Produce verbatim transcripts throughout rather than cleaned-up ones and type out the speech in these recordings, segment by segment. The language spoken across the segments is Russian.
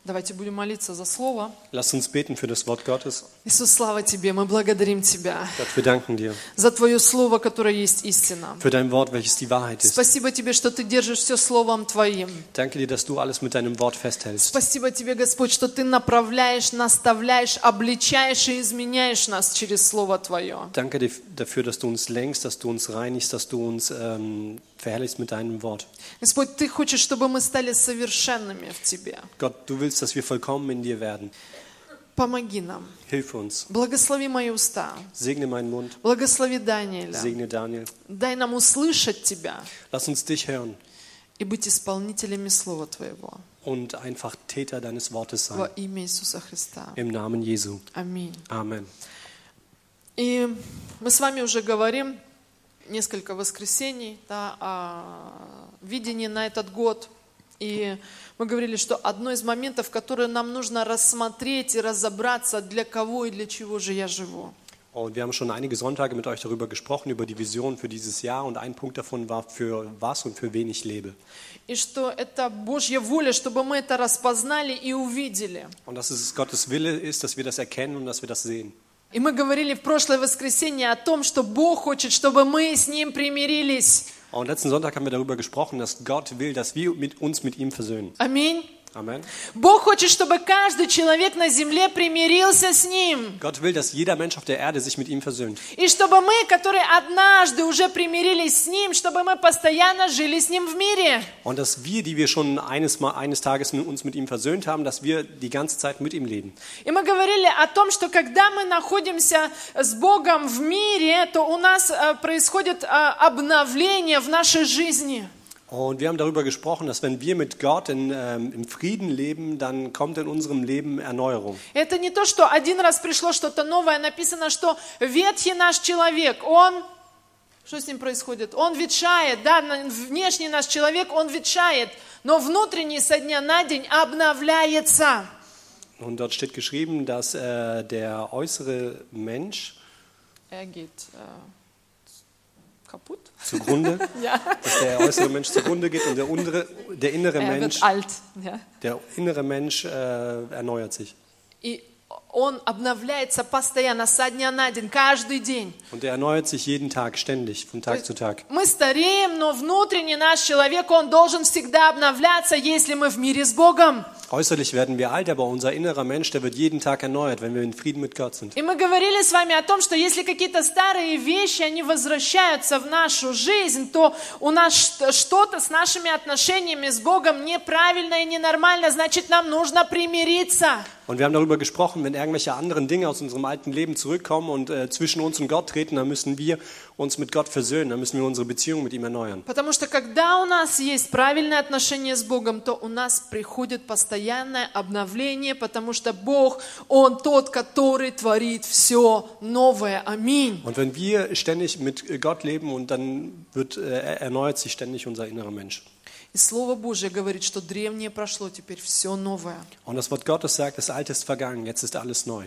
Давайте будем молиться за Слово. Lass uns beten für das Wort Gottes. Иисус, слава Тебе, мы благодарим Тебя Gott, wir danken dir за Твое Слово, которое есть истина. für dein Wort, welches die Wahrheit ist. Спасибо Тебе, что Ты держишь все Словом Твоим. Danke dir, dass du alles mit deinem Wort festhältst. Спасибо Тебе, Господь, что Ты направляешь, наставляешь, обличаешь и изменяешь нас через Слово Твое. Danke dir dafür, dass du uns lenkst, dass du uns reinigst, dass du uns ähm, verherrlichst mit deinem Wort. Господь, Ты хочешь, чтобы мы стали совершенными в Тебе. Gott, du willst, dass wir vollkommen in dir werden. Помоги нам. Hilf uns. Благослови мои уста. Segne meinen Mund. Благослови Даниэля. Segne Daniel. Дай нам услышать Тебя Lass uns dich hören и быть исполнителями Слова Твоего. und einfach Täter deines Wortes Во sein. имя Иисуса Христа. Im Namen Jesu. Аминь. Amen. И мы с вами уже говорим несколько воскресений да, о видении на этот год. И мы говорили, что одно из моментов, которые нам нужно рассмотреть и разобраться, для кого и для чего же я живу. Und wir haben schon einige Sonntage mit euch darüber gesprochen, über die Vision für dieses Jahr. Und ein Punkt davon war, für was und für wen ich lebe. И что это Божья воля, чтобы мы это распознали и увидели. Und dass es Gottes Wille ist, dass wir das erkennen und dass wir das sehen. И мы говорили в прошлое воскресенье о том, что Бог хочет, чтобы мы с Ним примирились. Und letzten Sonntag haben wir darüber gesprochen, dass Gott will, dass wir mit uns mit ihm versöhnen. Аминь. Amen. Бог хочет, чтобы каждый человек на земле примирился с Ним. Gott will, dass jeder Mensch auf der Erde sich mit ihm versöhnt. И чтобы мы, которые однажды уже примирились с Ним, чтобы мы постоянно жили с Ним в мире. Und dass wir, die wir schon eines, Mal, eines Tages mit uns mit ihm versöhnt haben, dass wir die ganze Zeit mit ihm leben. И мы говорили о том, что когда мы находимся с Богом в мире, то у нас происходит обновление в нашей жизни. Und wir haben darüber gesprochen, dass wenn wir mit Gott in, ähm, im Frieden leben, dann kommt in unserem Leben Erneuerung. Это не то, что один раз пришло что-то новое, написано, что ветхий наш человек, он, что с ним происходит? Он ветшает, да, внешний наш человек, он ветшает, но внутренний со дня на день обновляется. Und dort steht geschrieben, dass äh, der äußere Mensch Er geht äh, kaputt. zugrunde, Ja. dass der äußere Mensch zugrunde geht und der, untere, der innere Er Mensch, wird alt. Ja. der innere Mensch äh, erneuert sich. И он обновляется постоянно, со дня на день, каждый день. Und er erneuert sich jeden Tag, ständig, von Tag zu Tag. Мы стареем, но внутренний наш человек, он должен всегда обновляться, если мы в мире с Богом. Äußerlich werden wir alt, aber unser innerer Mensch, der wird jeden Tag erneuert, wenn wir in Frieden mit Gott sind. И мы говорили с вами о том, что если какие-то старые вещи, они возвращаются в нашу жизнь, то у нас что-то с нашими отношениями с Богом неправильно и ненормально, значит, нам нужно примириться. Und wir haben darüber gesprochen, wenn irgendwelche anderen Dinge aus unserem alten Leben zurückkommen und äh, zwischen uns und Gott treten, dann müssen wir uns mit Gott versöhnen, dann müssen wir unsere Beziehung mit ihm erneuern. Потому что когда у нас есть правильное отношение с Богом, то у нас приходит постоянное обновление, потому что Бог, Он тот, который творит все новое. Аминь. Und wenn wir ständig mit Gott leben und dann wird, äh, erneuert sich ständig unser innerer Mensch. И Слово Божье говорит, что древнее прошло, теперь все новое. Und das Wort Gottes sagt, das Alte ist vergangen, jetzt ist alles neu.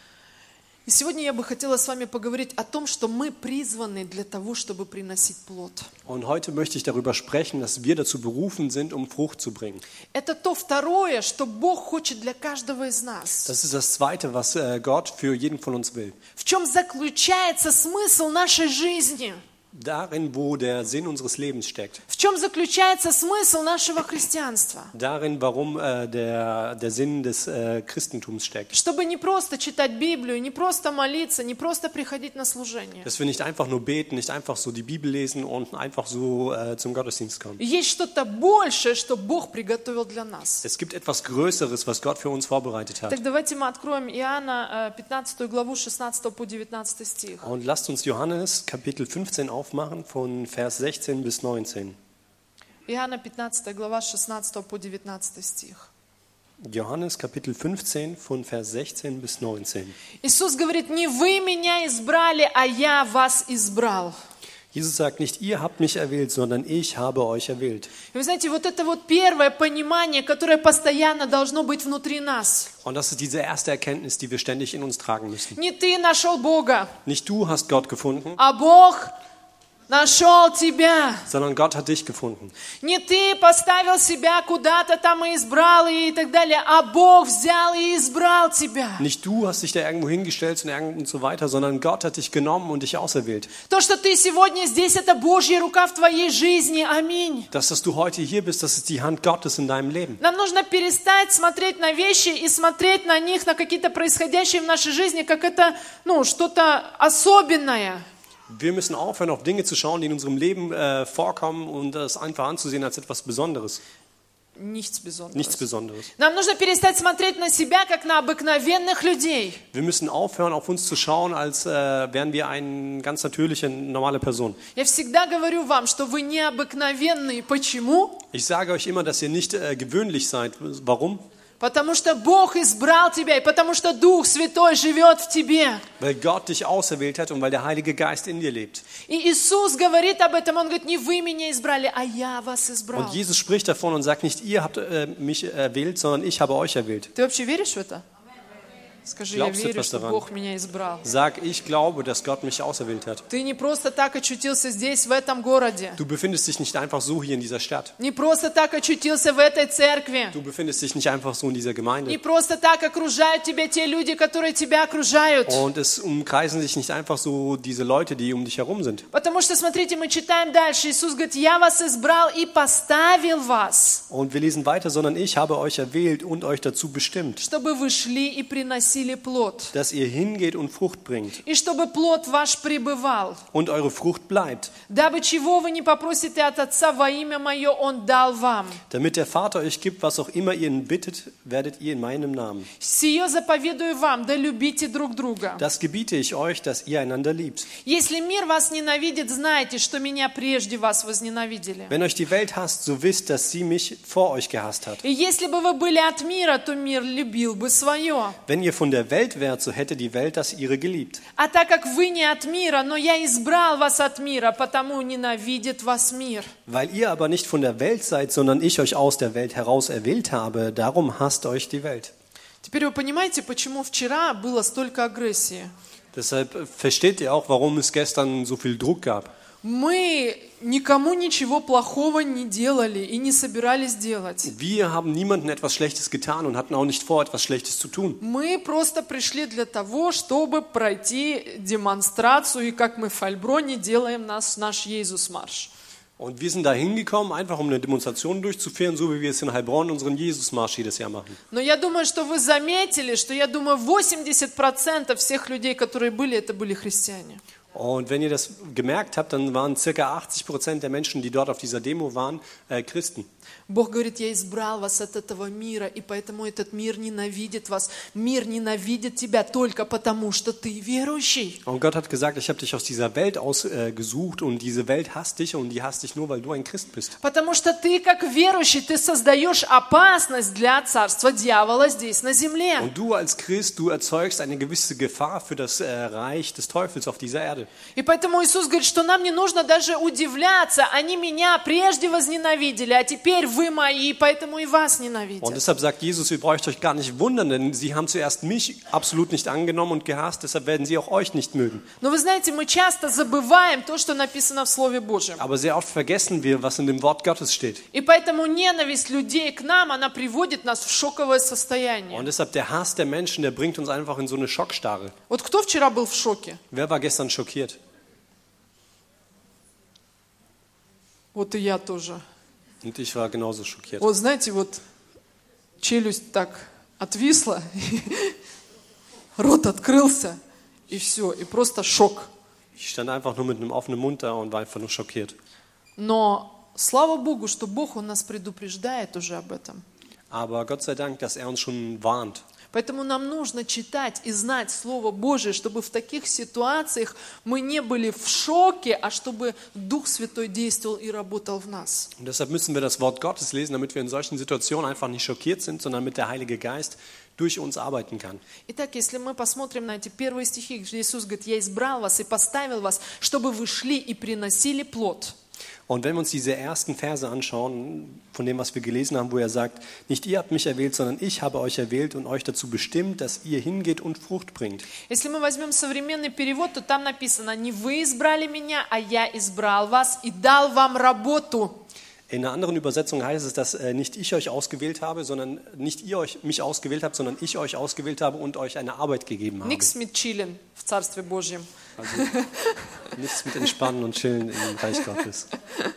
И сегодня я бы хотела с вами поговорить о том, что мы призваны для того, чтобы приносить плод. Und heute möchte ich darüber sprechen, dass wir dazu berufen sind, um Frucht zu bringen. Это то второе, что Бог хочет для каждого из нас. Das ist das Zweite, was äh, Gott für jeden von uns will. В чем заключается смысл нашей жизни? Darin, wo der Sinn unseres Lebens steckt. В чем заключается смысл нашего христианства? Darin, warum äh, der, der Sinn des äh, Christentums steckt. Чтобы не просто читать Библию, не просто молиться, не просто приходить на служение. Dass wir nicht einfach nur beten, nicht einfach so die Bibel lesen und einfach so äh, zum Gottesdienst kommen. Есть что-то большее, что Бог приготовил для нас. Es gibt etwas Größeres, was Gott für uns vorbereitet hat. Так давайте мы откроем Иоанна пятнадцатую главу, шестнадцатый по девятнадцатый стих. Und lasst uns Johannes Kapitel fünfzehn aufmachen, von Vers sechzehn bis neunzehn. Иоанна пятнадцатая глава, шестнадцатый по девятнадцатый стих. Johannes Kapitel fünfzehn, von Vers sechzehn bis neunzehn. Иисус говорит: не вы меня избрали, а я вас избрал. Jesus sagt nicht, ihr habt mich erwählt, sondern ich habe euch erwählt. И вы знаете, вот это вот первое понимание, которое постоянно должно быть внутри нас. Und das ist diese erste Erkenntnis, die wir ständig in uns tragen müssen. Не ты нашел Бога, Nicht du hast Gott gefunden, а Бог нашел тебя. sondern Gott hat dich gefunden. Не ты поставил себя куда-то там и избрал и так далее, а Бог взял и избрал тебя. Nicht du hast dich da irgendwo hingestellt und, irgend und so weiter, sondern Gott hat dich genommen und dich auserwählt. То, что ты сегодня здесь, это Божья рука в твоей жизни. Аминь. Das, dass du heute hier bist, das ist die Hand Gottes in deinem Leben. Нам нужно перестать смотреть на вещи и смотреть на них, на какие-то происходящие в нашей жизни, как это, ну, что-то особенное. Wir müssen aufhören, auf Dinge zu schauen, die in unserem Leben äh, vorkommen und das einfach anzusehen als etwas Besonderes. Nichts Besonderes. Nichts Besonderes. Нам нужно перестать смотреть на себя, как на обыкновенных людей. Wir müssen aufhören, auf uns zu schauen, als äh, wären wir eine ganz natürliche, normale Person. Я всегда говорю вам, что вы необыкновенные. Почему? Ich sage euch immer, dass ihr nicht äh, gewöhnlich seid. Warum? Потому что Бог избрал тебя, и потому что Дух Святой живет в тебе. Weil Gott dich auserwählt hat und weil der Heilige Geist in dir lebt. И Иисус говорит об этом, Он говорит, не вы меня избрали, а я вас избрал. Und Jesus spricht davon und sagt nicht, ihr habt äh, mich erwählt, sondern ich habe euch erwählt. Ты вообще веришь в это? Скажи, я Glaubst du верю, etwas что daran? Бог меня избрал. Sag, ich glaube, dass Gott mich auserwählt hat. Ты не просто так очутился здесь, в этом городе. Du befindest dich nicht einfach so hier in dieser Stadt. Не просто так очутился в этой церкви. Du befindest dich nicht einfach so in dieser Не Gemeinde. просто так окружают тебя те люди, которые тебя окружают. Und es umkreisen sich nicht einfach so diese Leute, die um dich herum sind. Потому что, смотрите, мы читаем дальше. Иисус говорит, я вас избрал и поставил вас, Und wir lesen weiter, sondern ich habe euch erwählt und euch dazu bestimmt, чтобы вы шли и приносили плод. dass ihr hingeht und Frucht bringt И чтобы плод ваш пребывал. und eure Frucht bleibt, Дабы чего вы не попросите от Отца во имя Мое, Он дал вам. damit der Vater euch gibt, was auch immer ihr ihn bittet, werdet ihr in meinem Namen. Сие заповедую вам, да любите друг друга. Das gebiete ich euch, dass ihr einander liebt. Если мир вас ненавидит, знайте, что меня прежде вас возненавидели. Wenn euch die Welt hasst, so wisst, dass sie mich vor euch gehasst hat. И если бы вы были от мира, то мир любил бы свое. Wenn ihr von der Welt wärt, so hätte die Welt das ihre geliebt. А так как вы не от мира, но я избрал вас от мира, потому ненавидит вас мир. Weil ihr aber nicht von der Welt seid, sondern ich euch aus der Welt heraus erwählt habe, darum hasst euch die Welt. Теперь вы понимаете, почему вчера было столько агрессии? Deshalb versteht ihr auch, warum es gestern so viel Druck gab. Мы никому ничего плохого не делали и не собирались делать. Wir haben niemandem etwas Schlechtes getan und hatten auch nicht vor, etwas Schlechtes zu tun. Мы просто пришли для того, чтобы пройти демонстрацию, и как мы в Фальброне делаем наш, наш Иисус-марш. Und wir sind da hingekommen, einfach um eine Demonstration durchzuführen, so wie wir es in Heilbronn unseren Jesusmarsch jedes Jahr machen. Но я думаю, что вы заметили, что я думаю, восемьдесят процентов всех людей, которые были, это были христиане. Und wenn ihr das gemerkt habt, dann waren ca. achtzig Prozent der Menschen, die dort auf dieser Demo waren, äh, Christen. Бог говорит, я избрал вас от этого мира, и поэтому этот мир ненавидит вас. Мир ненавидит тебя только потому, что ты верующий. Und Gott hat gesagt, ich habe dich aus dieser Welt ausgesucht äh, und diese Welt hasst dich und die hasst dich nur, weil du ein Christ bist. Потому что ты, как верующий, ты создаешь опасность для царства дьявола здесь на земле. Und du als Christ, du erzeugst eine gewisse Gefahr für das äh, Reich des Teufels auf dieser Erde. И поэтому Иисус говорит, что нам не нужно даже удивляться. Они меня прежде возненавидели, а теперь вы мои, поэтому и вас ненавидят. Und deshalb sagt Jesus, ihr braucht euch gar nicht wundern, denn sie haben zuerst mich absolut nicht angenommen und gehasst, deshalb werden sie auch euch nicht mögen. Но вы знаете, мы часто забываем то, что написано в Слове Божьем. Aber sehr oft vergessen wir, was in dem Wort Gottes steht. И поэтому ненависть людей к нам, она приводит нас в шоковое состояние. Und deshalb der Hass der Menschen, der bringt uns einfach in so eine Schockstarre. Вот кто вчера был в шоке? Wer war gestern schockiert? Вот и я тоже. Und ich war genauso schockiert. Вот знаете, вот челюсть так отвисла, рот открылся, и все, и просто шок. Ich stand einfach nur mit einem offenen Mund da und war einfach nur schockiert. Но слава Богу, что Бог, Он нас предупреждает уже об этом. Aber Gott sei Dank, dass er uns schon warnt. Поэтому нам нужно читать и знать Слово Божие, чтобы в таких ситуациях мы не были в шоке, а чтобы Дух Святой действовал и работал в нас. Und deshalb müssen wir das Wort Gottes lesen, damit wir in solchen Situationen einfach nicht schockiert sind, sondern damit der Heilige Geist durch uns arbeiten kann. Итак, если мы посмотрим на эти первые стихи, где Иисус говорит, «Я избрал вас и поставил вас, чтобы вы шли и приносили плод». Und wenn wir uns diese ersten Verse anschauen, von dem, was wir gelesen haben, wo er sagt, nicht ihr habt mich erwählt, sondern ich habe euch erwählt und euch dazu bestimmt, dass ihr hingeht und Frucht bringt. Если мы возьмем современный перевод, то там написано: «Не вы избрали меня, а я избрал вас и дал вам работу». In einer anderen Übersetzung heißt es, dass äh, nicht ich euch ausgewählt habe, sondern nicht ihr euch, mich ausgewählt habt, sondern ich euch ausgewählt habe und euch eine Arbeit gegeben habe. Никс mit chillen в Царстве Божьем. Also nichts mit Entspannen und Chillen im Reich Gottes.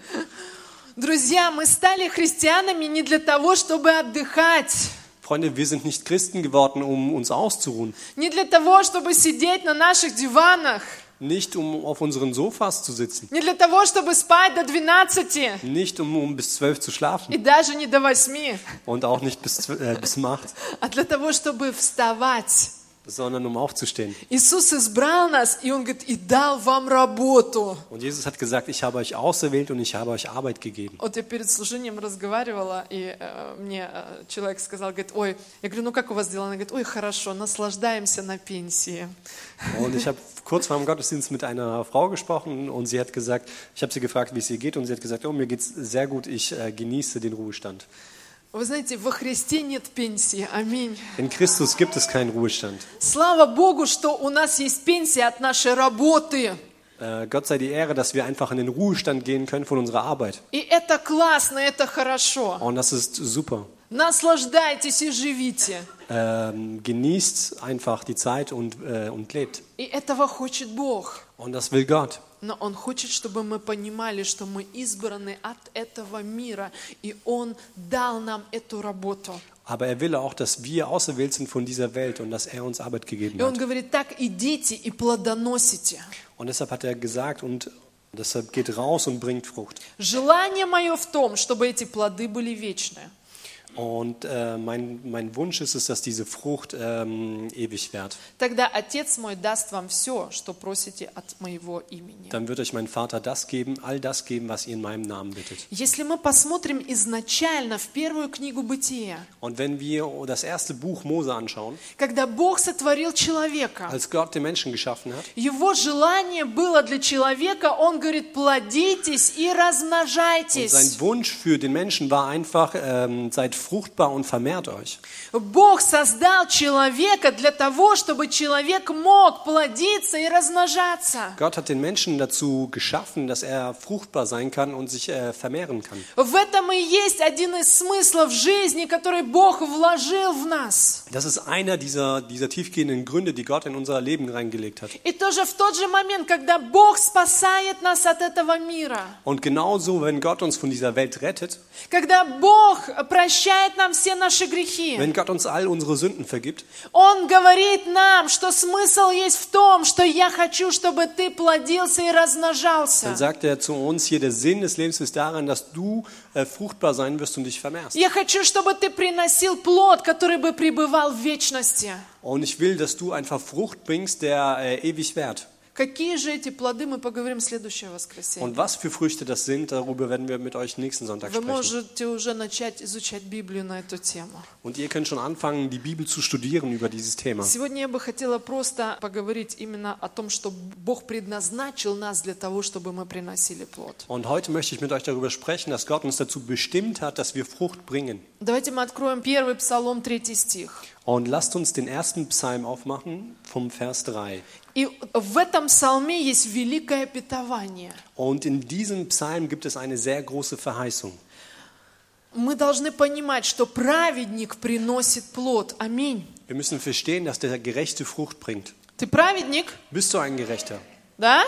Друзья, мы стали христианами не для того, чтобы отдыхать. Freunde, wir sind nicht Christen geworden, um uns auszuruhen. Не для того, чтобы сидеть на наших диванах. Nicht um auf unseren Sofas zu sitzen. Не для того, чтобы спать до двенадцати. Nicht um, um bis zwölf zu schlafen. И даже не до восьми. Und auch nicht bis, äh, bis um acht. А для того, чтобы вставать. Sondern um aufzustehen. Иисус избрал нас, и Он говорит: и дал вам работу. Und Jesus hat gesagt, ich habe euch auserwählt und ich habe euch Arbeit gegeben. Вот я перед служением разговаривала, и э, мне э, человек сказал, говорит: ой, я говорю, ну как у вас дела? Она говорит: ой, хорошо, наслаждаемся на пенсии. Und ich habe kurz vor dem Gottesdienst mit einer Frau gesprochen und sie hat gesagt, ich habe sie gefragt, wie es ihr geht, und sie hat gesagt, oh, mir geht's sehr gut, ich äh, genieße den Ruhestand. Вы знаете, во Христе нет пенсии. Аминь. In Christus gibt es keinen Ruhestand. Слава Богу, что у нас есть пенсия от нашей работы. Äh, Gott sei die Ehre, dass wir einfach in den Ruhestand gehen können von unserer Arbeit. И это классно, это хорошо. Und das ist super. Наслаждайтесь и живите. Ähm, genießt einfach die Zeit und, äh, und lebt. И этого хочет Бог. Und das will Gott. Но Он хочет, чтобы мы понимали, что мы избраны от этого мира, и Он дал нам эту работу. Aber er will auch, dass wir auserwählt sind von dieser Welt und dass er uns Arbeit gegeben И Он hat. говорит: так идите и плодоносите. Und deshalb hat er gesagt, und deshalb geht raus und bringt Frucht. Желание мое в том, чтобы эти плоды были вечные. Und äh, mein, mein Wunsch ist es, dass diese Frucht ähm, ewig währt. Тогда Отец мой даст вам все, что просите от моего имени. Dann wird euch mein Vater das geben, all das geben, was ihr in meinem Namen bittet. Если мы посмотрим изначально в первую книгу Бытия, Und wenn wir das erste Buch Mose anschauen, когда Бог сотворил человека, als Gott den Menschen geschaffen hat, его желание было для человека, он говорит: плодитесь и und размножайтесь. sein Wunsch für den Menschen war einfach, ähm, seid fruchtbar und vermehrt euch. Бог создал человека для того, чтобы человек мог плодиться и размножаться. Gott hat den Menschen dazu geschaffen, dass er fruchtbar sein kann und sich äh, vermehren kann. В этом и есть один из смыслов жизни, который Бог вложил в нас. Das ist einer dieser, dieser tiefgehenden Gründe, die Gott in unser Leben reingelegt hat. И тоже в тот же момент, когда Бог спасает нас от этого мира, Und genauso, wenn Gott uns von dieser Welt rettet, когда Бог прощает нам все наши грехи, wenn Gott uns all unsere Sünden vergibt, Он говорит нам, что смысл есть в том, что я хочу, чтобы ты плодился и размножался. dann sagt er zu uns hier, der Sinn des Lebens ist darin, dass du äh, fruchtbar sein wirst und dich vermehrst. Я хочу, чтобы ты приносил плод, который бы пребывал в вечности. Und ich will, dass du einfach Frucht bringst, der äh, ewig währt. Какие же эти плоды, мы поговорим в следующее воскресенье. Und was für Früchte das sind, darüber werden wir mit euch nächsten Sonntag Вы sprechen. можете уже начать изучать Библию на эту тему. Und ihr könnt schon anfangen, die Bibel zu studieren über dieses Thema. Сегодня я бы хотела просто поговорить именно о том, что Бог предназначил нас для того, чтобы мы приносили плод. Und heute möchte ich mit euch darüber sprechen, dass Gott uns dazu bestimmt hat, dass wir Frucht bringen. Давайте мы откроем первый Псалом, третий стих. Und lasst uns den ersten Psalm aufmachen, vom Vers drei. И в этом псалме есть великое обетование. Und in diesem Psalm gibt es eine sehr große Verheißung. Мы должны понимать, что праведник приносит плод. Аминь. Wir müssen verstehen, dass der Gerechte Frucht bringt. Ты праведник? Bist du ein Gerechter? Да?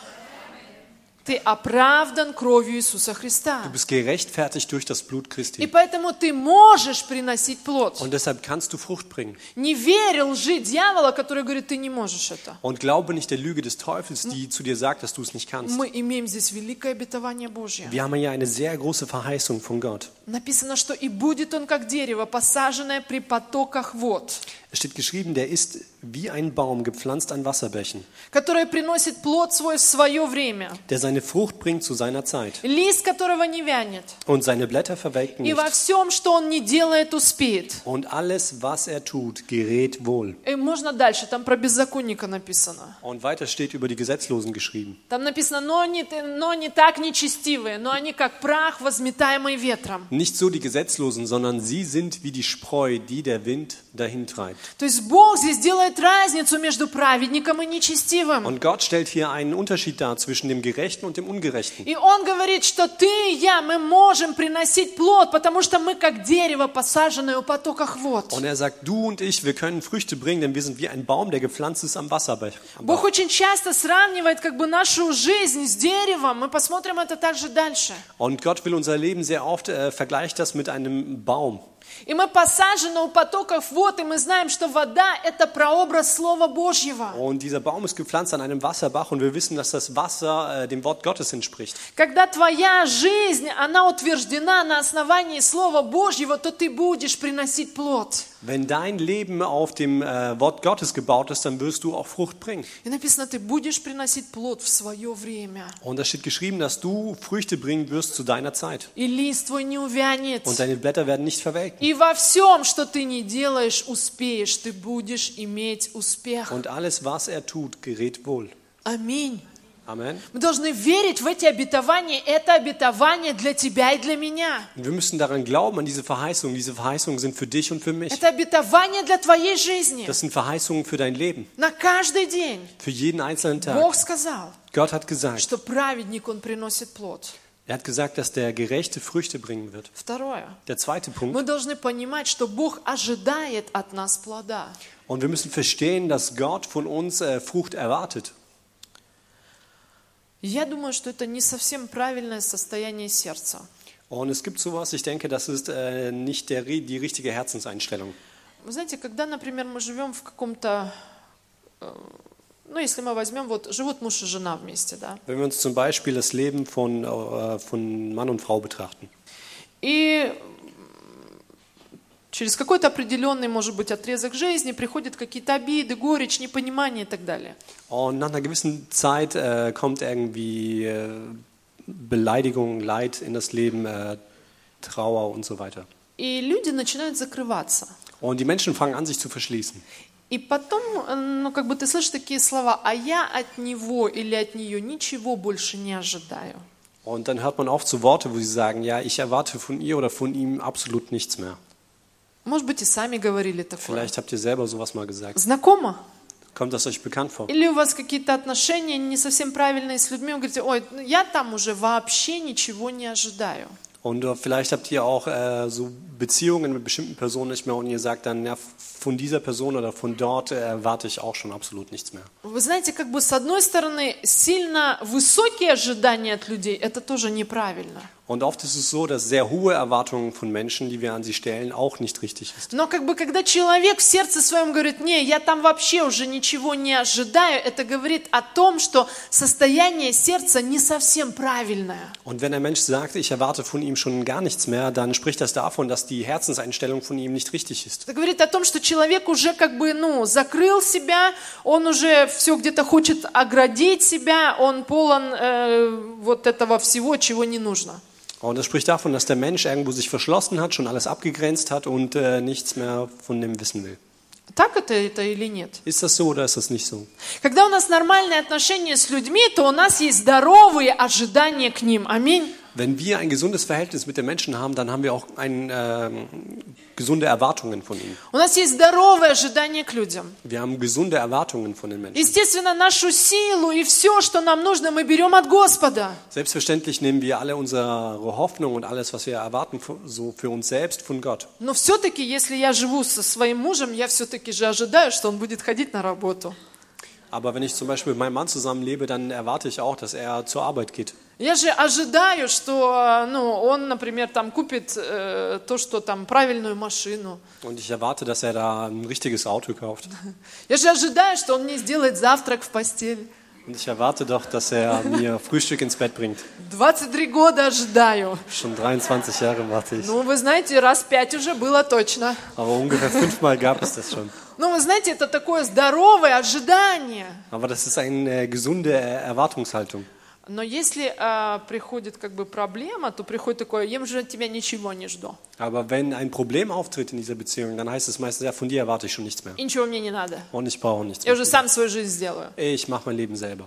Ты оправдан кровью Иисуса Христа. Du bist gerechtfertigt durch das Blut И Christi. поэтому ты можешь приносить плод. Und deshalb kannst du Frucht bringen. Не верь лжи дьявола, который говорит: ты не можешь это. Und glaube nicht der Lüge des Teufels, die zu dir sagt, dass du es nicht kannst. Мы имеем здесь великое обетование Божье. Wir haben hier eine sehr große Verheißung von Gott. Написано, что и будет он как дерево, посаженное при потоках вод. Es steht geschrieben, der ist wie ein Baum gepflanzt an Wasserbächen, который приносит плод свой в свое время, der seine Frucht bringt zu seiner Zeit лист которого не вянет, und seine Blätter verwelken и во nicht. всем, что он не делает, успеет. Und alles, was er tut, gerät wohl. И можно дальше, там про беззаконника написано. Und weiter steht über die Gesetzlosen geschrieben. Там написано, но не, но не так нечестивые, но они как прах, возметаемый ветром. Nicht so die Gesetzlosen, sondern sie sind wie die Spreu, die der Wind dahin treibt. То есть Бог здесь делает разницу между праведником и нечестивым. Und Gott stellt hier einen Unterschied dar zwischen dem Gerechten und dem Ungerechten. И Он говорит, что ты и я, мы можем приносить плод, потому что мы как дерево, посаженное у потоках вод. Und er sagt, du und ich, wir können Früchte bringen, denn wir sind wie ein Baum, der gepflanzt ist am Wasserbach. Бог очень часто сравнивает как бы нашу жизнь с деревом. Мы посмотрим это также дальше. Und Gott will unser Leben sehr oft, äh, vergleicht das mit einem Baum. И мы посажены у потоков вод, и мы знаем, что вода – это прообраз Слова Божьего. Und dieser Baum ist gepflanzt an einem Wasserbach und wir wissen, dass das Wasser äh, dem Wort Gottes entspricht. Когда твоя жизнь, она утверждена на основании Слова Божьего, то ты будешь приносить плод. Wenn dein Leben auf dem äh, Wort Gottes gebaut ist, dann wirst du auch Frucht bringen. И написано, ты будешь приносить плод в свое время. Und da steht geschrieben, dass du Früchte bringen wirst zu deiner Zeit. И лист твой не увянет. Und deine Blätter werden nicht verwelken. И во всем, что ты не делаешь, успеешь. Ты будешь иметь успех. Und alles, was er tut, gerät wohl. Аминь. Amen. Мы должны верить в эти обетования. Это обетование для тебя и для меня. Und wir müssen daran glauben, an diese Verheißungen. Diese Verheißungen sind für dich und für mich. Это обетование для твоей жизни. Das sind Verheißungen für dein Leben. На каждый день. Für jeden einzelnen Tag. Бог сказал, Gott hat gesagt, что праведник, он приносит плод. er hat gesagt, dass der Gerechte Früchte bringen wird. Второе. Der zweite Punkt. Мы должны понимать, что Бог ожидает от нас плода. Und wir müssen verstehen, dass Gott von uns äh, Frucht erwartet. Я думаю, что это не совсем правильное состояние сердца. Und es gibt sowas, ich denke, das ist äh, nicht der, die richtige Herzenseinstellung. Вы знаете, когда, например, мы живем в каком-то, ну, если мы возьмем, вот живут муж и жена вместе, да, Wenn wir uns zum Beispiel das Leben von, äh, von Mann und Frau betrachten. и через какой-то определенный, может быть, отрезок жизни приходят какие-то обиды, горечь, непонимание и так далее. Und nach einer gewissen Zeit äh, kommt irgendwie äh, Beleidigung, Leid in das Leben, äh, Trauer und so weiter. И люди начинают закрываться. Und die Menschen fangen an, sich zu verschließen. И потом, ну, как бы ты слышишь такие слова, а я от него или от нее ничего больше не ожидаю. Und dann hört man oft so Worte, wo sie sagen, ja, ich erwarte von ihr oder von ihm absolut nichts mehr. Может быть, и сами говорили такое. Vielleicht habt ihr selber sowas mal gesagt. Знакомо? Kommt das euch bekannt vor? Или у вас какие-то отношения не совсем правильные с людьми, вы говорите, ой, я там уже вообще ничего не ожидаю. Und uh, vielleicht habt ihr auch äh, so Beziehungen mit bestimmten Personen nicht mehr und ihr sagt dann, ja, von dieser Person oder von dort äh, erwarte ich auch schon absolut nichts mehr. Вы знаете, как бы с одной стороны, сильно высокие ожидания от людей, это тоже неправильно. Und oft ist es so, dass sehr hohe Erwartungen von Menschen, die wir an sie stellen, auch nicht richtig ist. Но как бы когда человек в сердце своем говорит, не, я там вообще уже ничего не ожидаю, это говорит о том, что состояние сердца не совсем правильное. Und wenn ein Mensch sagt, ich erwarte von ihm schon gar nichts mehr, dann spricht das davon, dass die Herzenseinstellung von ihm nicht richtig ist. Это говорит о том, что человек уже как бы, ну, закрыл себя, он уже все где-то хочет оградить себя, он полон э, вот этого всего, чего не нужно. Und das spricht davon, dass der Mensch irgendwo sich verschlossen hat, schon alles abgegrenzt hat und äh, nichts mehr von dem wissen will. Так это, это или нет? Ist das so oder ist das nicht so? Когда у нас nормальные отношения с людьми, то у нас есть здоровые ожидания к ним. Аминь. Wenn wir ein gesundes Verhältnis mit den Menschen haben, dann haben wir auch ein, äh, gesunde Erwartungen von ihnen. У нас есть здоровые ожидания к людям. Wir haben gesunde Erwartungen von den Menschen. Естественно, нашу силу и все, что нам нужно, мы берем от Господа. Selbstverständlich nehmen wir alle unsere Hoffnung und alles, was wir erwarten, so für uns selbst von Gott. Но все-таки, если я живу со своим мужем, я все-таки же ожидаю, что он будет ходить на работу. Aber wenn ich zum Beispiel mit meinem Mann zusammenlebe, dann erwarte ich auch, dass er zur Arbeit geht. Я же ожидаю, что, ну, он, например, там купит э, то, что там правильную машину. Und ich erwarte, dass er da ein richtiges Auto kauft. Я же ожидаю, что он мне сделает завтрак в постель. Und ich erwarte doch, dass er mir Frühstück ins Bett bringt. двадцать три года ожидаю. Schon dreiundzwanzig Jahre warte ich. Ну, вы знаете, раз пять уже было точно. Aber ungefähr fünfmal gab es das schon. Ну, вы знаете, это такое здоровое ожидание. Aber das ist eine gesunde Erwartungshaltung. Но если äh, приходит как бы проблема, то приходит такое, я уже от тебя ничего не жду. Aber wenn ein Problem auftritt in dieser Beziehung, dann heißt es meistens, ja, von dir erwarte ich schon nichts mehr. И ничего мне не надо. Und ich brauche nichts Я mehr. уже сам свою жизнь сделаю. Ich mache mein Leben selber.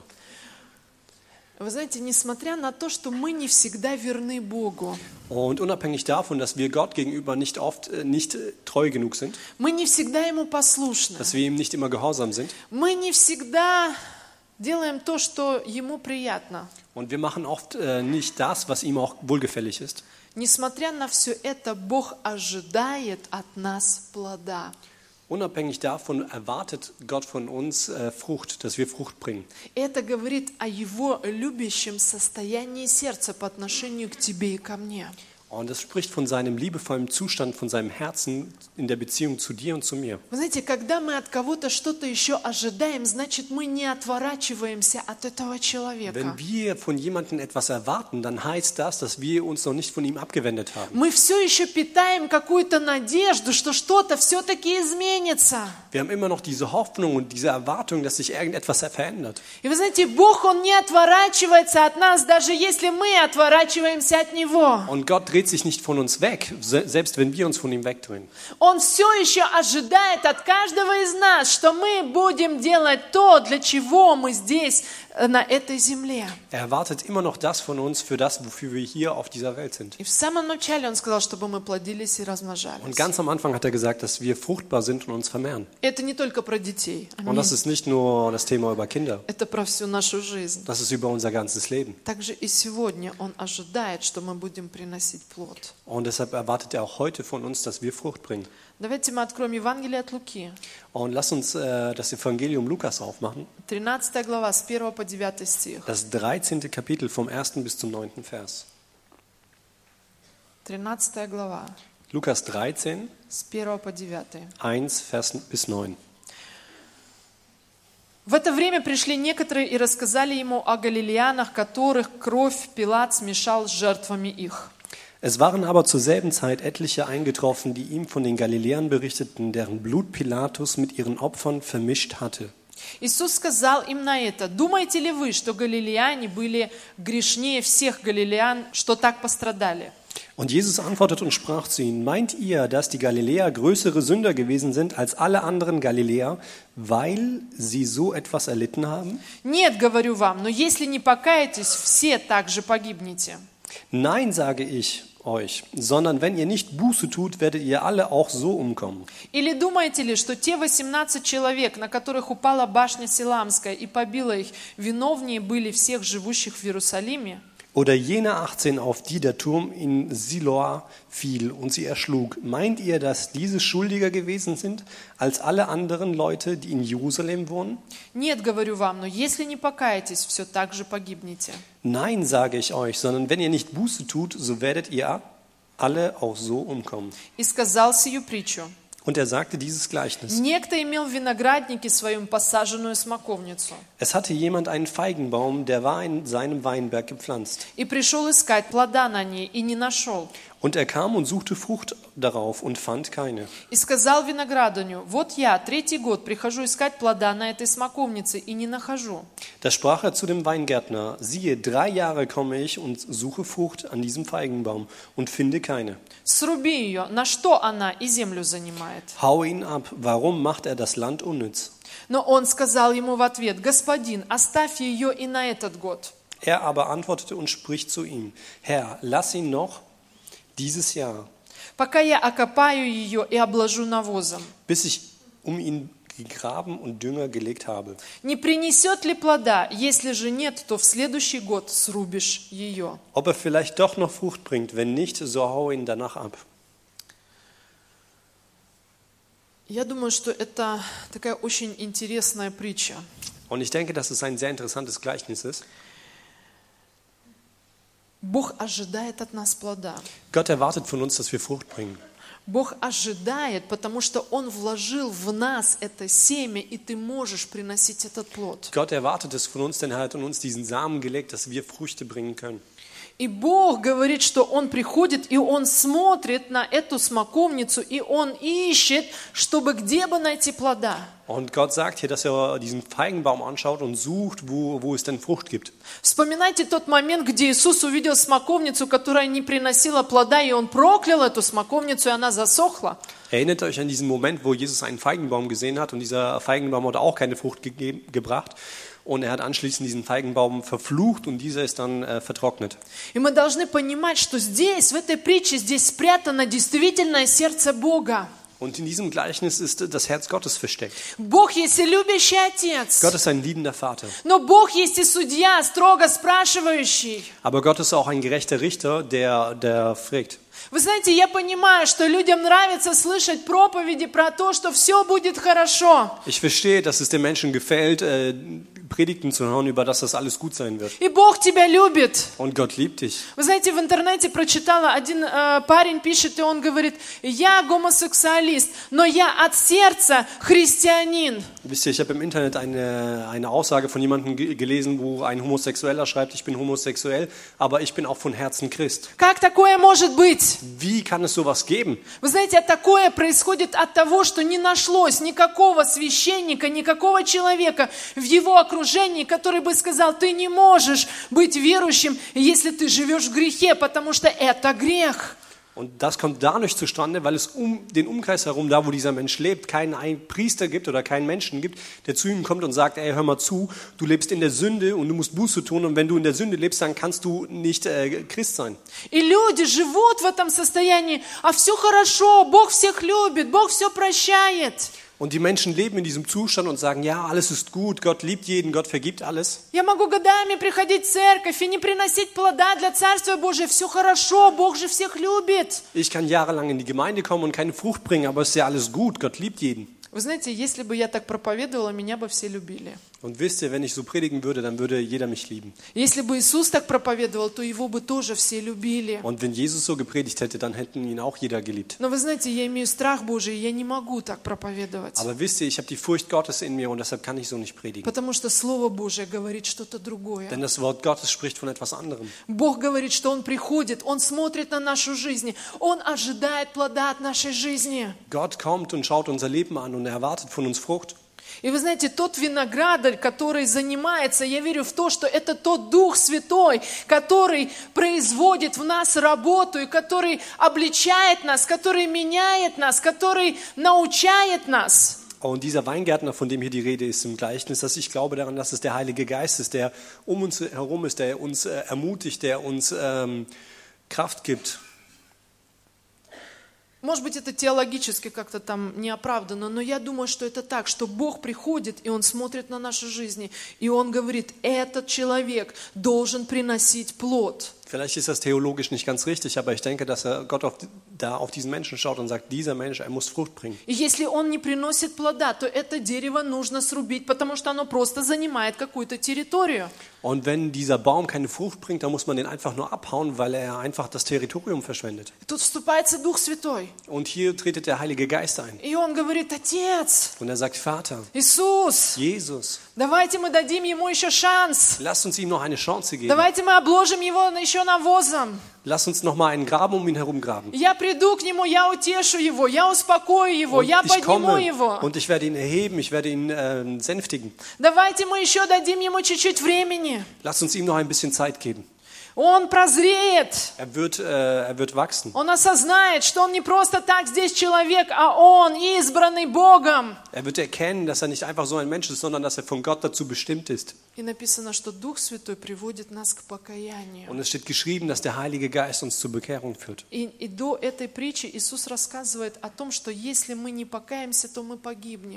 Вы знаете, несмотря на то, что мы не всегда верны Богу, Und unabhängig davon, dass wir Gott gegenüber nicht oft äh, nicht äh, treu genug sind, мы не всегда Ему послушны, dass wir ihm nicht immer gehorsam sind мы не всегда делаем то, что Ему приятно. und wir machen oft äh, nicht das, was ihm auch wohlgefällig ist. Несмотря на все это, Бог ожидает от нас плода. Unabhängig davon erwartet Gott von uns äh, Frucht, dass wir Frucht bringen. Это говорит о Его любящем состоянии сердца по отношению к тебе и ко мне. Und es spricht von seinem liebevollen Zustand, von seinem Herzen in der Beziehung zu dir und zu mir. Вы знаете, когда мы от кого-то что-то еще ожидаем, значит, мы не отворачиваемся от этого человека. Wenn wir von jemandem etwas erwarten, dann heißt das, dass wir uns noch nicht von ihm abgewendet haben. Мы все еще питаем какую-то надежду, что что-то все-таки изменится. Wir haben immer noch diese Hoffnung und diese Erwartung, dass sich irgendetwas verändert. И вы знаете, Бог, Он не отворачивается от нас, даже если мы отворачиваемся от Него. Und Gott dreht sich nicht von uns weg, se- selbst wenn wir uns von ihm wegdrehen. Он все еще ожидает от каждого из нас, что мы будем делать то, для чего мы здесь, на этой земле. Er erwartet immer noch das von uns, für das, wofür wir hier auf dieser Welt sind. И в самом начале Он сказал, чтобы мы плодились и Und размножались. ganz am Anfang hat er gesagt, dass wir fruchtbar sind und uns vermehren. Это не только про детей. Und Аминь. das ist nicht nur das Thema über Kinder, Это про всю нашу жизнь. das ist über unser ganzes Leben. Также и сегодня Он ожидает, что мы будем приносить плод. Und deshalb erwartet er auch heute von uns, dass wir Frucht bringen. Давайте мы откроем Евангелие от Луки. Und lass uns äh, das Evangelium Lukas aufmachen, тринадцатая глава, с первого по девятый стих. das dreizehnte Kapitel vom ersten bis zum neunten Vers. тринадцатая глава, Lukas dreizehn, с первого по девятый. eins Vers bis neun. В это время пришли некоторые и рассказали ему о галилеянах, которых кровь Пилат смешал с жертвами их. Es waren aber zur selben Zeit etliche eingetroffen, die ihm von den Galiläern berichteten, deren Blut Pilatus mit ihren Opfern vermischt hatte. Иисус сказал им на это: «Думаете ли вы, что галилеяне были грешнее всех галилеян, что так пострадали?» Und Jesus antwortete und sprach zu ihnen: Meint ihr, dass die Galiläer größere Sünder gewesen sind als alle anderen Galiläer, weil sie so etwas erlitten haben? Нет, говорю вам, но если не покаетесь, все также погибнете. Nein, sage ich euch, sondern wenn ihr nicht Buße tut, werdet ihr alle auch so umkommen. Или думаете ли, что те восемнадцать человек, на которых упала башня Силамская и побила их, виновнее были всех живущих в Иерусалиме? Oder jene achtzehn, auf die der Turm in Siloa fiel und sie erschlug. Meint ihr, dass diese schuldiger gewesen sind als alle anderen Leute, die in Jerusalem wohnen? Нет, говорю вам, но если не покаетесь, все так же погибнете. Nein, sage ich euch, sondern wenn ihr nicht Buße tut, so werdet ihr alle auch so umkommen. И сказал сию притчу. Und er sagte dieses Gleichnis. Некто имел в винограднике своем посаженную смоковницу. Es hatte jemand einen Feigenbaum, der war in seinem Weinberg gepflanzt. И пришел искать плода на ней, и не нашел. Und er kam und suchte Frucht darauf und fand keine. И сказал виноградарю: вот я третий год прихожу искать плода на этой смоковнице, и не нахожу. Da sprach er zu dem Weingärtner: Siehe, drei Jahre komme ich und suche Frucht an diesem Feigenbaum und finde keine. Сруби ее, на что она и землю занимает. Hau ihn ab, warum macht er das Land unnütz? Но он сказал ему в ответ: господин, оставь ее и на этот год. Er aber antwortete und spricht zu ihm: Herr, lass ihn noch dieses Jahr, Пока я окопаю ее и обложу навозом. bis ich um ihn gegraben und Dünger gelegt habe. Не принесет ли плода? Если же нет, то в следующий год срубишь ее. Ob er vielleicht doch noch Frucht bringt, wenn nicht, so hau ihn danach ab. Я думаю, что это такая очень интересная притча. Und ich denke, dass es ein sehr interessantes Gleichnis ist. Бог ожидает от нас плода. Gott erwartet von uns, dass wir Frucht bringen. Бог ожидает, потому что Он вложил в нас это семя, и ты можешь приносить этот плод. Gott erwartet es von uns, denn er hat in uns diesen Samen gelegt, dass wir Früchte bringen können. И Бог говорит, что Он приходит, и Он смотрит на эту смоковницу, и Он ищет, чтобы где бы найти плода. Und Gott sagt hier, dass er diesen Feigenbaum anschaut und sucht, wo, wo es denn Frucht gibt. Вспоминайте тот момент, где Иисус увидел смоковницу, которая не приносила плода, и Он проклял эту смоковницу, и она засохла. Erinnert euch an diesen Moment, wo Jesus einen Feigenbaum gesehen hat und dieser Feigenbaum hat auch keine Frucht gegeben, gebracht. Und er hat anschließend diesen Feigenbaum verflucht und dieser ist dann äh, vertrocknet. И мы должны понимать, что здесь, в этой притче, здесь спрятано действительное сердце Бога. Und in diesem Gleichnis ist das Herz Gottes versteckt. Бог есть и любящий Отец. Gott ist ein liebender Vater. Но Бог есть и судья, строго спрашивающий. Aber Gott ist auch ein gerechter Richter, der, der fragt. Вы знаете, я понимаю, что людям нравится слышать проповеди про то, что все будет хорошо. Ich verstehe, dass es den Menschen gefällt, äh, Predigten zu hören, über das das alles gut sein wird. И Бог тебя любит. Und Gott liebt dich. Вы знаете, в интернете прочитала, один э, парень пишет, и он говорит, я гомосексуалист, но я от сердца христианин. Wisst ihr, ich habe im Internet eine, eine Aussage von jemandem ge- gelesen, wo ein Homosexueller schreibt, ich bin homosexuell, aber ich bin auch von Herzen Christ. Как такое может быть? Wie kann es sowas geben? Вы знаете, такое происходит от того, что не нашлось никакого священника, никакого человека в его окружении, который бы сказал, ты не можешь быть верующим, если ты живешь в грехе, потому что это грех. Und das kommt dadurch zustande, weil es um den Umkreis herum, da wo dieser Mensch lebt, keinen einen Priester gibt oder keinen Menschen gibt, der zu ihm kommt und sagt, ey, hör mal zu, du lebst in der Sünde und du musst Buße tun und wenn du in der Sünde lebst, dann kannst du nicht äh, Christ sein. И люди живут в этом состоянии, а все хорошо, Бог всех любит, Бог все прощает. Und die Menschen leben in diesem Zustand und sagen, ja, alles ist gut, Gott liebt jeden, Gott vergibt alles. Я могу годами приходить в церковь и не приносить плода для Царствия Божия. Все хорошо, Бог же всех любит. Ich kann jahrelang in die Gemeinde kommen und keine Frucht bringen, aber es ist ja alles gut, Gott liebt jeden. Вы знаете, если бы я так проповедовала, меня бы все любили. Und wisst ihr, wenn ich so predigen würde, dann würde jeder mich lieben. Если бы Иисус так проповедовал, то его бы тоже все любили. Und wenn Jesus so gepredigt hätte, dann hätten ihn auch jeder geliebt. Но вы знаете, я имею страх Божий, я не могу так проповедовать. Aber wisst ihr, ich habe die Furcht Gottes in mir und deshalb kann ich so nicht predigen. Потому что Слово Божие говорит что-то другое. Denn das Wort Gottes spricht von etwas anderem. Бог говорит, что Он приходит, Он смотрит на нашу жизнь, Он ожидает плода от нашей жизни. Gott kommt und schaut unser Leben an und er erwartet von uns Frucht. И вы знаете, тот виноградарь, который занимается, я верю в то, что это тот Дух Святой, который производит в нас работу, и который обличает нас, который меняет нас, который научает нас. Und dieser Weingärtner, von dem hier die Rede ist im Gleichnis, dass ich glaube daran, dass es der Heilige Geist ist, der um uns herum ist, der uns äh, ermutigt, der uns ähm, Kraft gibt. Может быть, это теологически как-то там не оправдано, но я думаю, что это так, что Бог приходит, и Он смотрит на наши жизни, и Он говорит, этот человек должен приносить плод. Vielleicht ist das theologisch nicht ganz richtig, aber ich denke, dass er Gott auf, da auf diesen Menschen schaut und sagt, dieser Mensch, er muss Frucht bringen. И если он не приносит плода, то это дерево нужно срубить, потому что оно просто занимает какую-то территорию. Und wenn dieser Baum keine Frucht bringt, dann muss man den einfach nur abhauen, weil er einfach das Territorium verschwendet. Тут вступается Дух Святой. Und hier tretet der Heilige Geist ein. И он говорит, Отец, Und er sagt, Vater, Иисус, Jesus, давайте мы дадим ему еще шанс. lass uns ihm noch eine Chance geben. Давайте мы обложим его еще навозом. Lass uns noch mal einen Graben um ihn herum graben. Я приду к нему, я утешу его, я успокою его, Und я ich подниму komme его. und ich werde ihn erheben, ich werde ihn äh, sänftigen. Давайте мы еще дадим ему чуть-чуть времени. Lass uns ihm noch ein bisschen Zeit geben. Он прозреет. Er wird, äh, er wird wachsen. Он осознает, что он не просто так здесь человек, а он избранный Богом. Er wird erkennen, dass er nicht einfach so ein Mensch ist, sondern dass er von Gott dazu bestimmt ist. И написано, что Дух Святой приводит нас к покаянию. Und es steht geschrieben, dass der Heilige Geist uns zur Bekehrung führt. И, и до этой притчи Иисус рассказывает о том, что если мы не покаемся, то мы погибнем.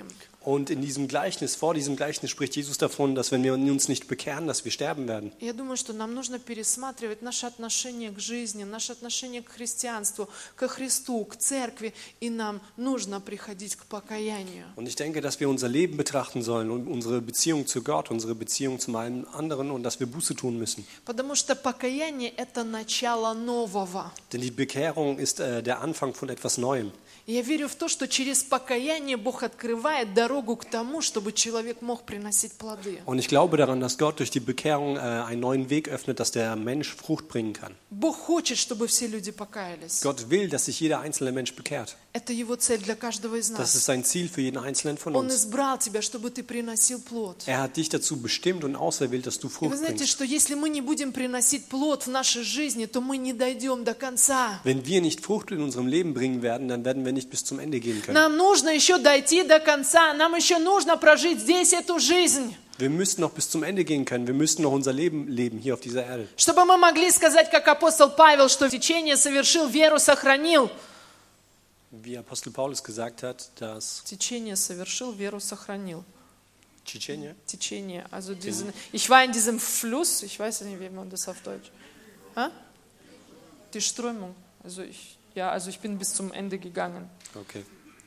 Und in diesem Gleichnis, vor diesem Gleichnis spricht Jesus davon, dass wenn wir uns nicht bekehren, dass wir sterben werden. Я думаю, что нам нужно пересматривать наше отношение к жизни, наше отношение к христианству, ко Христу, к церкви, и нам нужно приходить к покаянию. Und ich denke, dass wir unser Leben betrachten sollen und unsere Beziehung zu Gott, unsere Beziehung zu allen anderen und dass wir Buße tun müssen. Потому что покаяние – это начало нового. Denn die Bekehrung ist äh, der Anfang von etwas Neuem. И я верю в то, что через покаяние Бог открывает дорогу к тому, чтобы человек мог приносить плоды. Und ich glaube daran, dass Gott durch die Bekehrung äh, einen neuen Weg öffnet, dass der Mensch Frucht bringen kann. Бог хочет, чтобы все люди покаялись. Gott will, dass sich jeder einzelne Mensch bekehrt. Это Его цель для каждого из Das нас. ist sein Ziel für jeden einzelnen von Он uns. избрал тебя, чтобы ты приносил плод. Er hat dich dazu bestimmt und auserwählt, dass du И вы Frucht знаете, bringst. что если мы не будем приносить плод в нашей жизни, то мы не дойдем до конца. Wenn wir nicht Frucht in unserem Leben bringen werden, dann werden wir nicht bis zum Ende gehen können. Нам нужно еще дойти до конца. Нам еще нужно прожить здесь эту жизнь. Wir müssen noch bis zum Ende gehen können. Wir müssen noch unser Leben leben hier auf dieser Erde. Чтобы мы могли сказать, как апостол Павел, что течение совершил, веру сохранил. Wie Apostel Paulus gesagt hat, dass Течение совершил, веру сохранил. Tschetschenien, Tечение. Also diesen, ich war in diesem Fluss, ich weiß nicht, wie man das auf Deutsch. Ha? Die Strömung. Also ich, ja, also ich bin bis zum Ende gegangen. okay.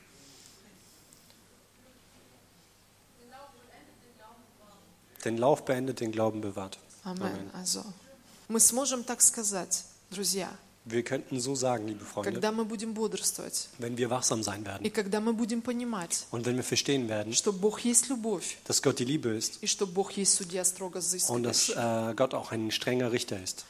Den Lauf beendet, den Glauben bewahrt. Amen. Also, мы сможем так сказать, друзья, Wir könnten so sagen, liebe Freunde, когда мы будем бодрствовать wenn wir wachsam sein и werden когда мы будем понимать, und wenn wir verstehen werden, что Бог есть любовь dass Gott die Liebe ist и что Бог есть судья строго und dass взыскивающий. äh, Gott auch ein strenger Richter ist.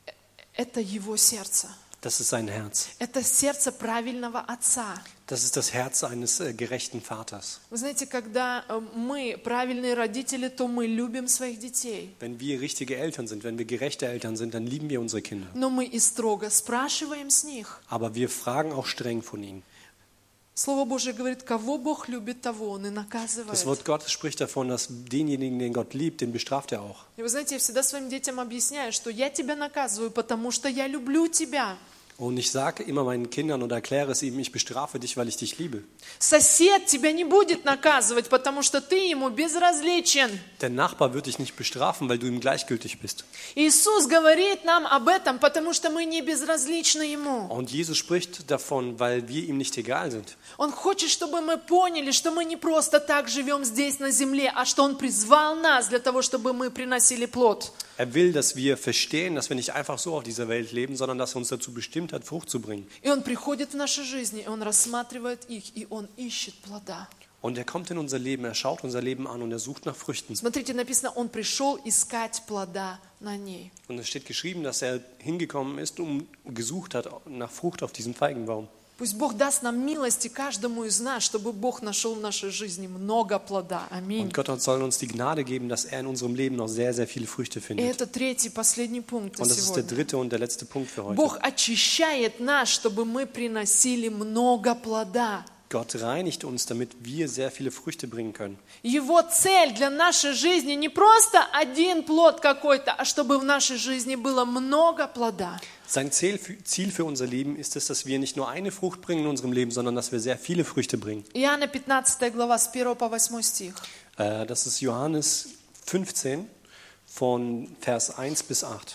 Это Его сердце. Das ist sein Herz. Это сердце правильного отца. Das ist das Herz eines äh, gerechten Vaters. Вы знаете, когда э, мы правильные родители, то мы любим своих детей. Wenn wir richtige Eltern sind, wenn wir gerechte Eltern sind, dann lieben wir unsere Kinder. Но мы и строго спрашиваем с них. Aber wir fragen auch streng von ihnen. Слово Божие говорит, кого Бог любит, того Он и Das наказывает. Wort Gottes spricht davon, dass denjenigen, den Gott liebt, den bestraft er auch. И вы знаете, я всегда своим детям объясняю, что я тебя наказываю, потому что я люблю тебя. Und ich sage immer meinen Kindern und erkläre es ihm, ich bestrafe dich, weil ich dich liebe. Сосед тебя не будет наказывать, потому что ты ему безразличен. Der Nachbar wird dich nicht bestrafen, weil du ihm gleichgültig bist. Иисус говорит нам об этом, потому что мы не безразличны Ему. Und Jesus spricht davon, weil wir ihm nicht egal sind. Он хочет, чтобы мы поняли, что мы не просто так живем здесь на земле, а что Он призвал нас для того, чтобы мы приносили плод. Er will, dass wir verstehen, dass wir nicht einfach so auf dieser Welt leben, sondern dass er uns dazu bestimmt hat, Frucht zu bringen. И Он приходит в наши жизни, и Он рассматривает их, и Он ищет плода. Und er kommt in unser Leben, er schaut unser Leben an und er sucht nach Früchten. Смотрите, написано, Он пришел искать плода на ней. Und es steht geschrieben, dass er hingekommen ist, um gesucht hat nach Frucht auf diesem Feigenbaum. Пусть Бог даст нам милости каждому из нас, чтобы Бог нашел в нашей жизни много плода. Аминь. Und Gott soll uns die Gnade geben, dass er in unserem Leben noch sehr, sehr viele Früchte И findet. это третий, последний пункт Und das ist der сегодня. dritte und der letzte Punkt für heute. Бог очищает нас, чтобы мы приносили много плода. Gott reinigt uns, damit wir sehr viele Früchte bringen können. Его цель для нашей жизни не просто один плод какой-то, а чтобы в нашей жизни было много плода. Sein Ziel für, Ziel für unser Leben ist es, dass wir nicht nur eine Frucht bringen in unserem Leben, sondern dass wir sehr viele Früchte bringen. Иоанна пятнадцатая глава с первого по восьмой стих. Äh, das ist Johannes fünfzehn von Vers eins bis acht.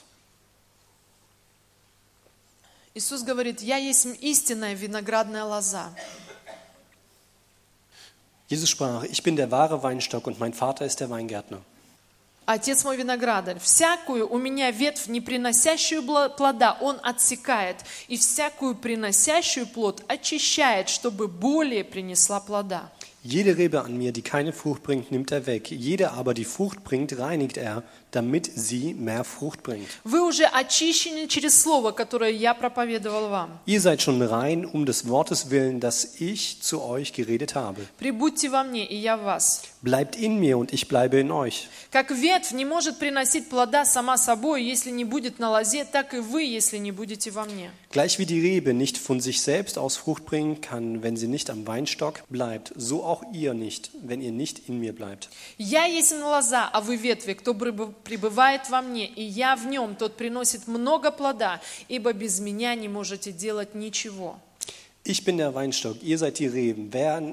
Иисус говорит, «Я есть истинная виноградная лоза». Jesus sprach, ich bin der wahre Weinstock und mein Vater ist der Weingärtner. Отец мой виноградарь, всякую у меня ветвь, не приносящую плода, он отсекает, и всякую приносящую плод очищает, чтобы более принесла плода. Jede Rebe an mir, die keine Frucht bringt, nimmt er weg. Jede aber, die Frucht bringt, reinigt er, damit sie mehr Frucht bringt. Вы уже очищены через слово, которое я проповедовал вам. Ihr seid schon rein um des Wortes willen, das ich zu euch geredet habe. Прибудьте во мне, и я в вас. Bleibt in mir und ich bleibe in euch. Как ветвь не может приносить плода сама собой, если не будет на лозе, так и вы, если не будете во мне. Gleich wie die Rebe nicht von sich selbst aus Frucht bringen kann, wenn sie nicht am Weinstock bleibt, so auch ihr nicht, wenn ihr nicht in mir bleibt. Я есть лоза, а вы ветви, кто пребывает во мне, и я в нем, тот приносит много плода, ибо без меня не можете делать ничего. Ich bin der Weinstock, ihr seid die Reben. Wer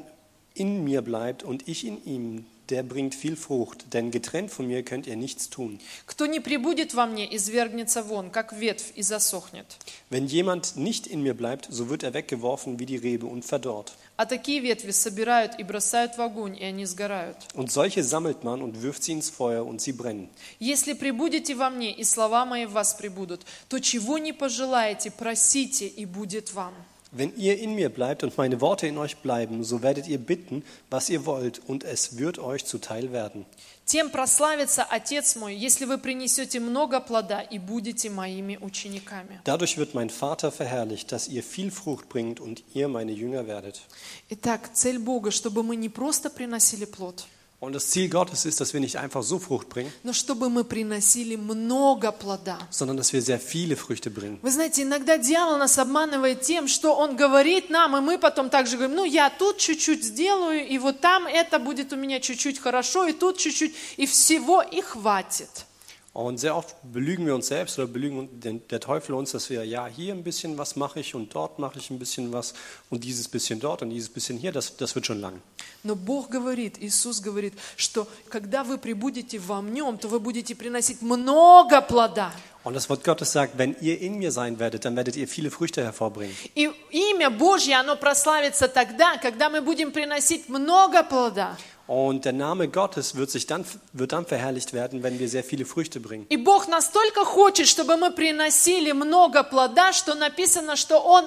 in mir bleibt und ich in ihm, der bringt viel Frucht, denn getrennt von mir könnt ihr nichts tun. Кто не пребудет во мне, извергнется вон, как ветвь, и засохнет. Wenn jemand nicht in mir bleibt, so wird er weggeworfen wie die Rebe und verdorrt. А такие ветви собирают и бросают в огонь, и они сгорают. Und solche sammelt man und wirft sie ins Feuer und sie brennen. Если пребудете во мне, и слова мои в вас пребудут, то чего не пожелаете, просите, и будет вам. Wenn ihr in mir bleibt und meine Worte in euch bleiben, so werdet ihr bitten, was ihr wollt, und es wird euch zuteil werden. Тем прославится Отец мой, если вы принесете много плода и будете моими учениками. Dadurch wird mein Vater verherrlicht, dass ihr viel Frucht bringt und ihr meine Jünger werdet. Итак, цель Бога, чтобы мы не просто приносили плод, Und das Ziel Gottes ist, dass wir nicht einfach so Frucht bringen, но чтобы мы приносили много плода. sondern dass wir sehr viele Früchte bringen. Вы знаете, иногда дьявол нас обманывает тем, что он говорит нам, и мы потом также говорим, ну я тут чуть-чуть сделаю, и вот там это будет у меня чуть-чуть хорошо, и тут чуть-чуть, и всего и хватит. Und sehr oft belügen wir uns selbst oder belügen den, der Teufel uns, dass wir, ja, hier ein bisschen was mache ich und dort mache ich ein bisschen was und dieses bisschen dort und dieses bisschen hier, das, das wird schon lang. Но Бог говорит, Иисус говорит, что когда вы пребудете во Нем, то вы будете приносить много плода. Und das Wort Gottes sagt, wenn ihr in mir sein werdet, dann werdet ihr viele Früchte hervorbringen. И имя Божье, оно прославится тогда, когда мы будем приносить много плода. Und der Name Gottes wird sich dann, wird dann verherrlicht werden, wenn wir sehr viele Früchte bringen. И Бог настолько хочет, чтобы мы приносили много плода, что написано, что Он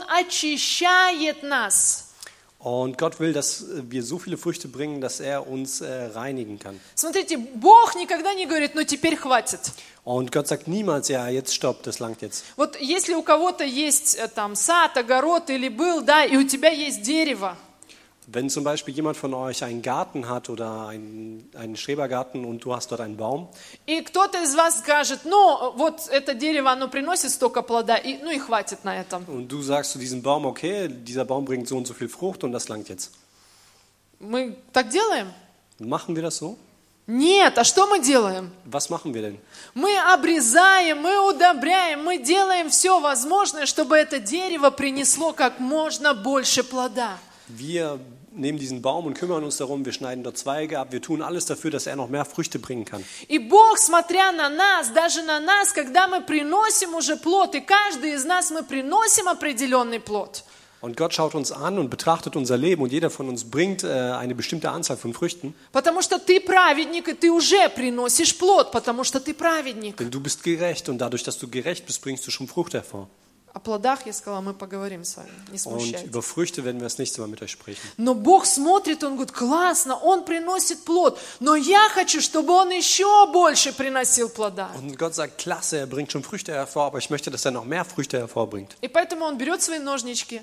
очищает нас. Und Gott will, dass wir so viele Früchte bringen, dass er uns äh, reinigen kann. Смотрите, Бог никогда не говорит, ну теперь хватит. Und Gott sagt niemals, ja, jetzt stopp, das langt jetzt. Вот если у кого-то есть э, там сад, огород или был, да, и у тебя есть дерево, Wenn zum Beispiel jemand von euch einen Garten hat oder einen, einen Schrebergarten und du hast dort einen Baum, и кто-то из вас скажет, ну вот это дерево, оно приносит столько плода, и, ну и хватит на этом. und du sagst zu diesem Baum, okay, dieser Baum bringt so und so viel Frucht und das langt jetzt. Мы так делаем? Machen wir das so? Нет, а что мы делаем? Was machen wir denn? Мы обрезаем, мы удобряем, мы делаем все возможное, чтобы это дерево принесло как можно больше плода. Wir nehmen diesen Baum und kümmern uns darum, wir schneiden dort Zweige ab, wir tun alles dafür, dass er noch mehr Früchte bringen kann. И Бог, смотря на нас, даже на нас, когда мы приносим уже плод, и каждый из нас мы приносим определенный плод. Und Gott schaut uns an und betrachtet unser Leben und jeder von uns bringt äh, eine bestimmte Anzahl von Früchten. Потому что ты праведник, и ты уже приносишь плод, потому что ты праведник. Denn du bist gerecht und dadurch, dass du gerecht bist, bringst du schon Frucht hervor. О плодах, я сказала, мы поговорим с вами, не Und смущайтесь. über Früchte werden wir das nächste Mal mit euch sprechen. Но Бог смотрит, Он говорит, классно, Он приносит плод, но я хочу, чтобы Он еще больше приносил плода. Und Gott sagt, klasse, er bringt schon Früchte hervor, aber ich möchte, dass er noch mehr Früchte hervorbringt. И поэтому Он берет свои ножнички,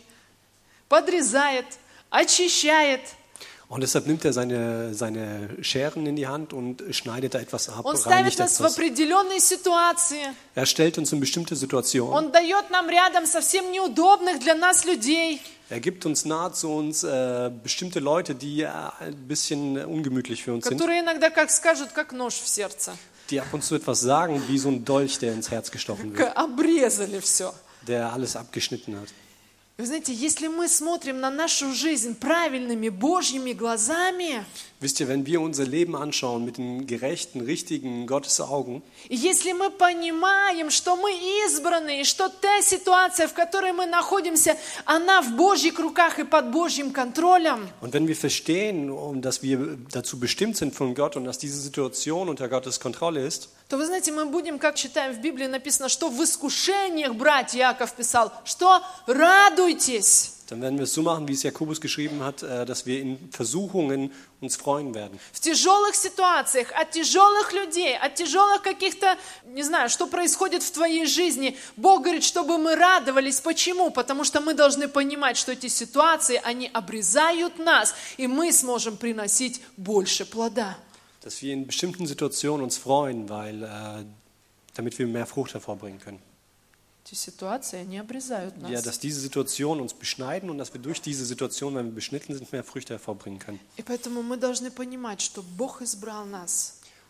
подрезает, очищает. Und deshalb nimmt er seine, seine Scheren in die Hand und schneidet da etwas ab, Он ставит reinigt нас в etwas. определенные ситуации. Er stellt uns in bestimmte Situationen. Он дает нам рядом совсем неудобных для нас людей. Er gibt uns nahe zu uns äh, bestimmte Leute, die äh, ein bisschen ungemütlich für uns sind, Которые иногда как скажут, как нож в сердце. die ab und zu etwas sagen, wie so ein Dolch, der ins Herz gestochen wird, Обрезали все. der alles abgeschnitten hat. Вы знаете, если мы смотрим на нашу жизнь правильными Божьими глазами, Wisst ihr, wenn wir unser Leben anschauen mit den gerechten, richtigen Gottes Augen, и если мы понимаем, что мы избраны, и что та ситуация, в которой мы находимся, она в Божьих руках и под Божьим контролем, und wenn wir verstehen, um, dass wir dazu bestimmt sind von Gott und dass diese Situation unter Gottes Kontrolle ist, то, вы знаете, мы будем, как читаем в Библии, написано, что в искушениях, брат Яков писал, что радуйтесь. dann werden wir es so machen, wie es Jakobus geschrieben hat, äh, dass wir in Versuchungen uns freuen werden. В тяжелых ситуациях, от тяжелых людей, от тяжелых каких-то, не знаю, что происходит в твоей жизни, Бог говорит, чтобы мы радовались. Почему? Потому что мы должны понимать, что эти ситуации, они обрезают нас, и мы сможем приносить больше плода. Dass wir in bestimmten Situationen uns freuen, weil, äh, damit wir mehr Frucht hervorbringen können. Эти ситуации, они обрезают Ja, нас. dass diese Situationen uns beschneiden und dass wir durch diese Situation, wenn wir beschnitten sind, mehr Früchte hervorbringen können. И поэтому мы должны понимать, что Бог избрал нас.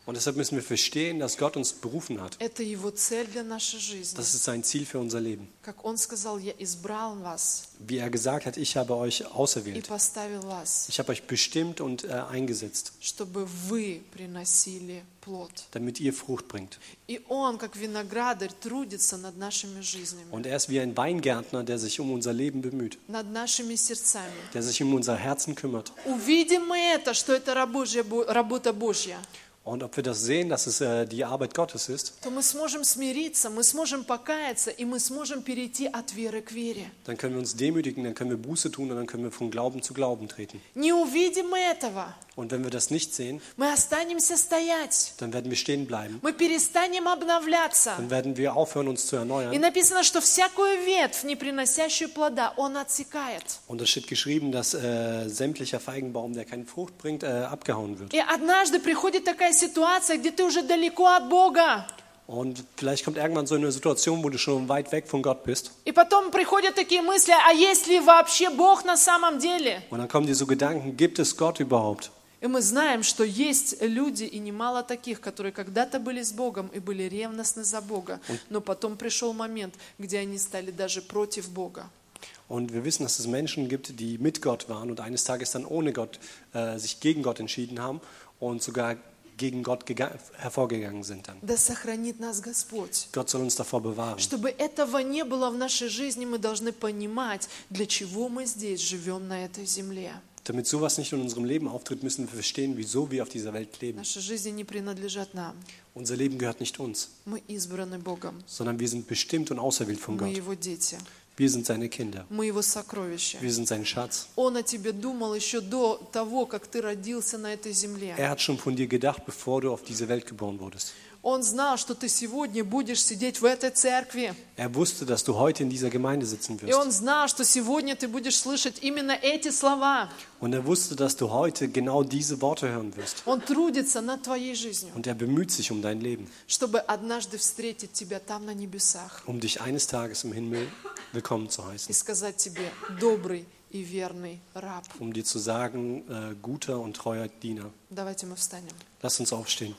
Und deshalb müssen wir verstehen, dass Gott uns berufen hat. Это Его цель для нашей жизни. Das ist sein Ziel für unser Leben. Как Он сказал, я избрал вас Wie er gesagt hat, ich habe euch и auserwählt. поставил вас, Ich habe euch bestimmt und äh, eingesetzt, чтобы вы приносили плод. damit ihr Frucht bringt. И Он, как виноградарь, трудится над нашими жизнями, Und er ist wie ein Weingärtner, der sich um unser Leben bemüht, над нашими сердцами. der sich um unser Herzen kümmert. Увидим мы это, что это рабожья бо- работа Божья, Und ob wir das sehen, dass es äh, die Arbeit Gottes ist, то мы сможем смириться, мы сможем покаяться, и мы сможем перейти от веры к вере. dann können wir uns demütigen, dann können wir Buße tun und dann können wir von Glauben zu Glauben treten. Не увидим мы этого, Und wenn wir das nicht sehen, мы останемся стоять, dann werden wir stehen bleiben. мы перестанем обновляться. Dann werden wir aufhören, uns zu И erneuern. написано, что всякую ветвь, не приносящую плода, Он отсекает. Und es steht geschrieben, dass äh, sämtlicher Feigenbaum, der keine Frucht bringt, äh, abgehauen wird. И однажды приходит такая ситуация, где ты уже далеко от Бога. Und vielleicht kommt irgendwann so eine Situation, wo du schon weit weg von Gott bist. И потом приходят такие мысли, а есть ли вообще Бог на самом деле? Und dann kommen dir so Gedanken, gibt es Gott überhaupt? И мы знаем, что есть люди, и немало таких, которые когда-то были с Богом и были ревностны за Бога, но потом пришел момент, где они стали даже против Бога. Und wir wissen, dass es Menschen gibt, die mit Gott waren und eines Tages dann ohne Gott äh, sich gegen Gott entschieden haben und sogar gegen Gott gega- hervorgegangen sind dann. Да сохранит нас Господь. Gott soll uns davor bewahren. Чтобы этого не было в нашей жизни, мы должны понимать, для чего мы здесь живем на этой земле. Damit sowas nicht in unserem Leben auftritt, müssen wir verstehen, wieso wir auf dieser Welt leben. Наши жизни не принадлежат нам. Unser Leben gehört nicht uns, Мы избраны Богом. sondern wir sind bestimmt und auserwählt von Мы Gott. Его дети. Wir sind seine Kinder. Мы Его сокровища. Wir sind sein Schatz. Он о тебе думал еще до того, как ты родился на этой земле. Er hat schon von dir gedacht, bevor du auf diese Welt geboren wurdest. Он знал, что ты сегодня будешь сидеть в этой церкви. Er wusste, dass du heute in dieser Gemeinde sitzen И Он wirst. знал, что сегодня ты будешь слышать именно эти слова. Und er wusste, dass du heute genau diese Worte hören wirst. Он трудится над твоей жизнью, Und er bemüht sich um dein Leben, чтобы однажды встретить тебя там на небесах um dich eines Tages im Himmel willkommen zu и heißen. сказать тебе: добрый и верный раб. Um dir zu sagen, äh, guter und treuer Diener. Давайте мы встанем. Lass uns aufstehen.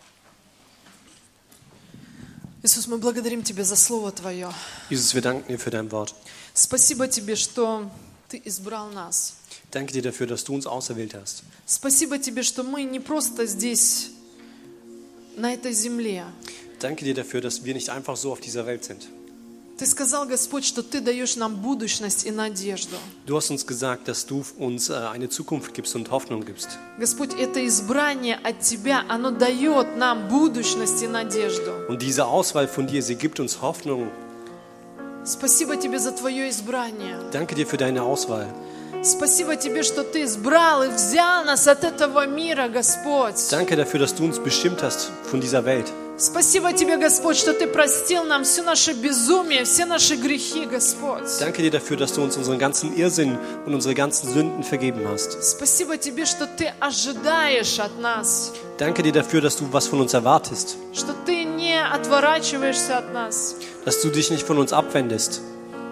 Иисус, мы благодарим Тебя за Слово Твое. Jesus, wir danken dir für dein Wort. Спасибо Тебе, что Ты избрал нас. Danke dir dafür, dass du uns auserwählt hast. Спасибо Тебе, что мы не просто здесь, на этой земле. Danke dir dafür, dass wir nicht einfach so auf dieser Welt sind. Ты сказал, Господь, что Ты даешь нам будущность и надежду. Du hast uns gesagt, dass du uns äh, eine Zukunft gibst und Hoffnung gibst. Господь, это избрание от Тебя, оно дает нам будущность и надежду. Und diese Auswahl von dir, sie gibt uns Hoffnung. Спасибо Тебе за Твое избрание. Danke dir für deine Auswahl. Спасибо Тебе, что Ты избрал и взял нас от этого мира, Господь. Danke dafür, dass du uns bestimmt hast von dieser Welt. Спасибо Тебе, Господь, что Ты простил нам все наше безумие, все наши грехи, Господь. Danke dir dafür, dass du uns unseren ganzen Irrsinn und unsere ganzen Sünden vergeben hast. Спасибо Тебе, что Ты ожидаешь от нас, Danke dir dafür, dass du was von uns erwartest. что Ты не отворачиваешься от нас, Dass du dich nicht von uns abwendest.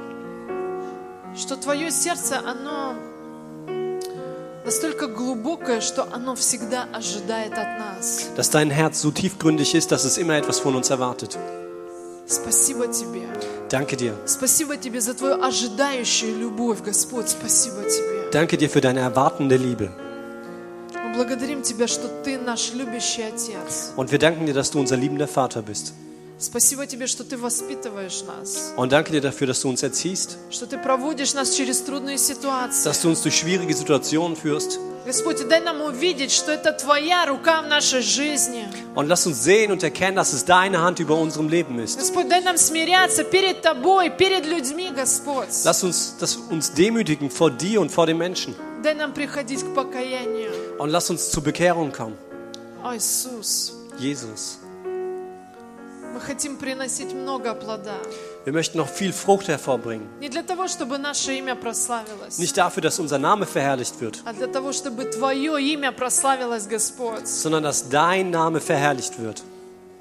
что Твое сердце, оно настолько глубокое, что оно всегда ожидает от нас. Dass dein Herz so tiefgründig ist, dass es immer etwas von uns erwartet. Спасибо Тебе. Danke dir. Спасибо Тебе за Твою ожидающую любовь, Господь. Спасибо Тебе. Danke dir für deine erwartende Liebe. Мы благодарим Тебя, что Ты наш любящий Отец. Und wir danken dir, dass du unser liebender Vater bist. Спасибо Тебе, что Ты воспитываешь нас, Und danke dir dafür, dass du uns erziehst, что Ты проводишь нас через трудные ситуации. dass du uns durch schwierige Situationen führst. Господь, дай нам увидеть, что это Твоя рука в нашей жизни. Und lass uns sehen und erkennen, dass es deine Hand über unserem Leben ist. Господь, дай нам смиряться перед Тобой, перед людьми, Господь. Lass uns das, uns demütigen vor dir und vor den Menschen. Дай нам приходить к покаянию. Und lass uns zur Bekehrung kommen. О, Иисус, Jesus, мы хотим приносить много плода. wir möchten noch viel Frucht hervorbringen. Не для того, чтобы наше имя прославилось, Nicht dafür, dass unser Name verherrlicht wird, а для того, чтобы Твое имя прославилось, Господь. sondern dass dein Name verherrlicht wird. О,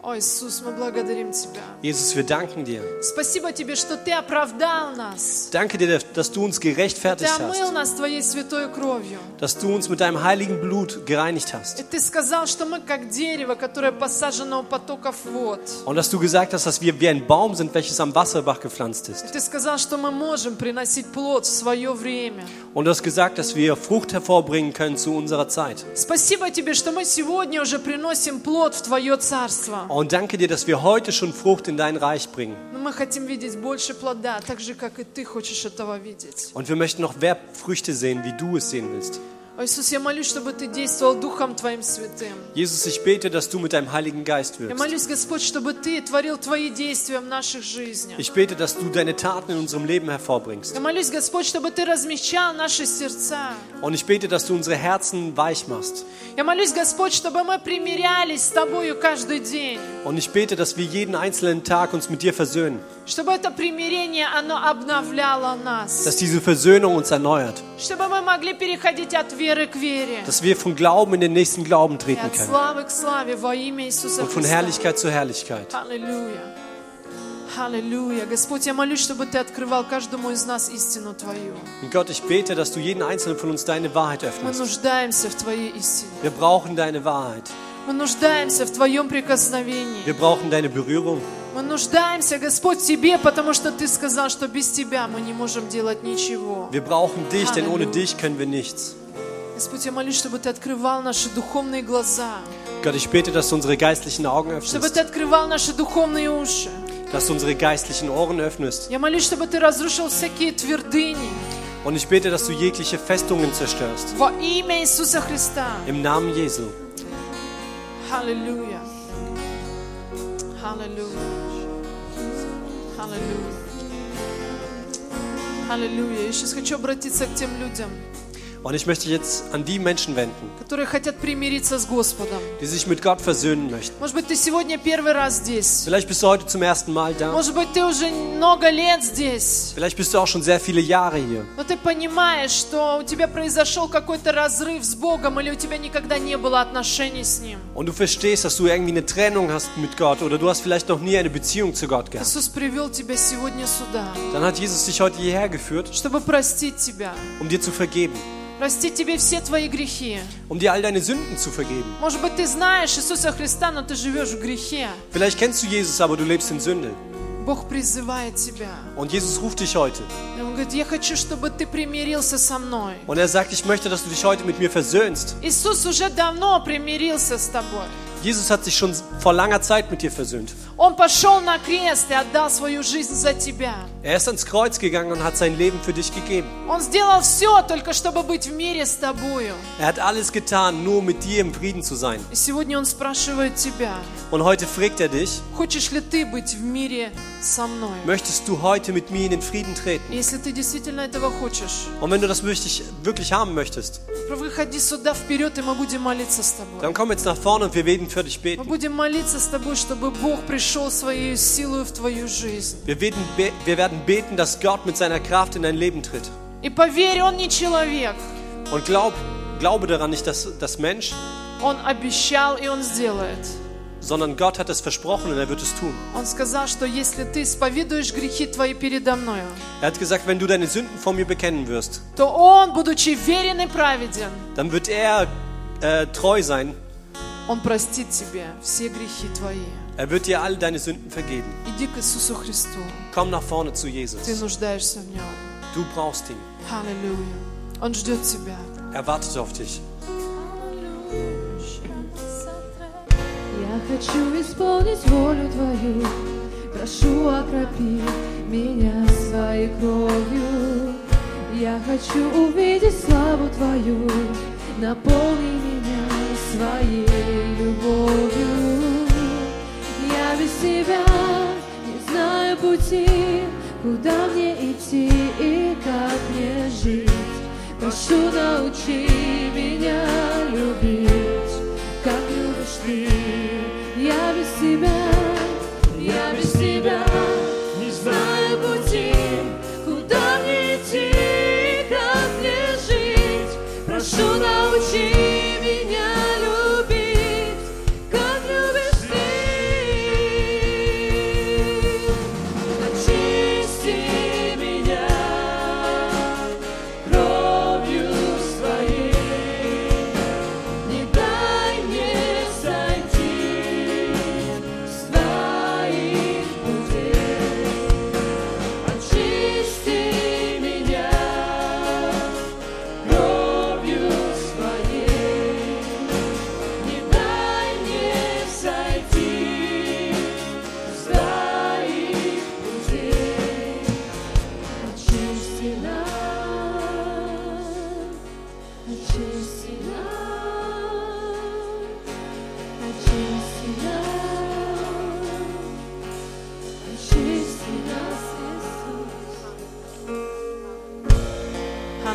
О, Иисус, мы благодарим Тебя. Jesus, wir danken dir. Спасибо Тебе, что Ты оправдал нас. Danke dir, dass du uns Ты gerechtfertigt омыл hast, нас Твоей святой кровью. dass du uns mit deinem heiligen Blut gereinigt hast И Ты сказал, что мы как дерево, которое посажено у потоков вод. und dass du gesagt hast, dass wir wie ein Baum sind, welches am Wasserbach gepflanzt ist. И Ты сказал, что мы можем приносить плод в свое время. Und du hast gesagt, dass wir Frucht hervorbringen können zu unserer Zeit. Спасибо Тебе, что мы сегодня уже приносим плод в Твое Царство. Und danke dir, dass wir heute schon Frucht in dein Reich bringen. Но мы хотим видеть больше плода, так же, как и Ты хочешь этого видеть. Und wir möchten noch mehr Früchte sehen, wie du es sehen willst. О, Иисус, я молюсь, чтобы Ты действовал Духом Твоим Святым. Jesus, ich bete, dass du mit deinem Heiligen Geist Я wirkst. молюсь, Господь, чтобы Ты творил Твои действия в наших жизнях. Ich bete, dass du deine Taten in unserem Leben hervorbringst. Я молюсь, Господь, чтобы Ты размягчал наши сердца. Und ich bete, dass du unsere Herzen weich machst. Я молюсь, Господь, чтобы мы примирялись с Тобою каждый день. Und ich bete, dass wir jeden einzelnen Tag uns mit dir versöhnen. Чтобы это примирение, оно обновляло нас. Dass diese Versöhnung uns erneuert. Чтобы мы могли переходить от веры к вере. Dass wir von Glauben in den nächsten Glauben И treten от können. славы к славе во имя Иисуса Und von Христа. Herrlichkeit zu Herrlichkeit. Аллилуйя. Аллилуйя. Господь, я молюсь, чтобы Ты открывал каждому из нас истину Твою. Und Gott, ich bete, dass du jeden einzelnen von uns deine Wahrheit Мы öffnest. нуждаемся в Твоей истине. Wir brauchen deine Wahrheit. Мы нуждаемся в Твоем прикосновении. Wir brauchen deine Berührung. Мы нуждаемся, Господь, в Тебе, потому что Ты сказал, что без Тебя мы не можем делать ничего. Wir brauchen dich, denn ohne Halleluja. dich können wir nichts. Господь, я молюсь, чтобы Ты открывал наши духовные глаза, Gott, ich bete, dass du unsere geistlichen Augen чтобы öffnest. Ты открывал наши духовные уши. Dass du unsere geistlichen Ohren öffnest. Я молюсь, чтобы Ты разрушил всякие твердыни Und ich bete, dass du jegliche Festungen zerstörst. во имя Иисуса Христа. Im Namen Jesu. Аллилуйя. Аллилуйя. Аллилуйя. Аллилуйя. Я сейчас хочу обратиться к тем людям, Und ich möchte jetzt an die Menschen wenden, которые хотят примириться с Господом. die sich mit Gott versöhnen möchten. Может быть, ты сегодня первый раз здесь. Vielleicht bist du heute zum ersten Mal da. Может быть, ты уже много лет здесь. Vielleicht bist du auch schon sehr viele Jahre hier. Но ты понимаешь, что у тебя произошел какой-то разрыв с Богом, или у тебя никогда не было отношений с Ним. Und du verstehst, dass du irgendwie eine Trennung hast mit Gott oder du hast vielleicht noch nie eine Beziehung zu Gott gehabt. Иисус привел тебя сегодня сюда, Dann hat Jesus dich heute hierher geführt, чтобы простить тебя. um dir zu vergeben, Простить тебе все твои грехи. um dir all deine Sünden zu vergeben. Может быть, ты знаешь Иисуса Христа, но ты живешь в грехе. Vielleicht kennst du Jesus, aber du lebst in Sünde. Бог призывает тебя. Und Jesus ruft dich heute. И Он говорит, я хочу, чтобы ты примирился со мной. Und er sagt, ich möchte, dass du dich heute mit mir versöhnst. Иисус уже давно примирился с тобой. Jesus hat sich schon vor langer Zeit mit dir versöhnt. Он пошел на крест и отдал свою жизнь за тебя. Er ist ans Kreuz gegangen und hat sein Leben für dich gegeben. Он сделал все, только чтобы быть в мире с тобою. Er hat alles getan, nur mit dir im Frieden zu sein. И сегодня Он спрашивает тебя, Und heute fragt er dich, хочешь ли ты быть в мире со мной? möchtest du heute mit mir in den Frieden treten? Если ты действительно этого хочешь, Und wenn du das wirklich, wirklich haben möchtest, выходи сюда вперед, и мы будем молиться с тобой. dann komm jetzt nach vorne und wir werden für dich Мы beten. будем молиться с тобой, чтобы Бог пришел своей силой в твою жизнь. Wir werden, be wir werden beten, dass Gott mit seiner Kraft in dein Leben tritt. И поверь, Он не человек. Und glaub, glaube daran nicht, dass das Mensch, Он обещал, и Он сделает. sondern Gott hat es versprochen und er wird es tun. Он сказал, что если ты исповедуешь грехи твои передо мною, Er hat gesagt, wenn du deine Sünden vor mir bekennen wirst, то Он, будучи верен и праведен, dann wird er äh, treu sein. Он простит тебе все грехи твои. Er wird dir alle deine Sünden vergeben. Иди к Иисусу Христу. Komm nach vorne zu Ты Jesus. нуждаешься в Нем. Du brauchst ihn. Аллилуйя. Он ждет тебя. Er wartet auf dich. Я хочу исполнить волю Твою, прошу, окропи меня своей кровью. Я хочу увидеть славу Твою, наполни меня своей любовью. Я без Тебя не знаю пути, куда мне идти и как мне жить. Прошу, научи меня любить, как любишь Ты. Я без Тебя, я без Тебя не знаю пути, куда мне идти и как мне жить. Прошу, научи меня любить, как любишь Ты.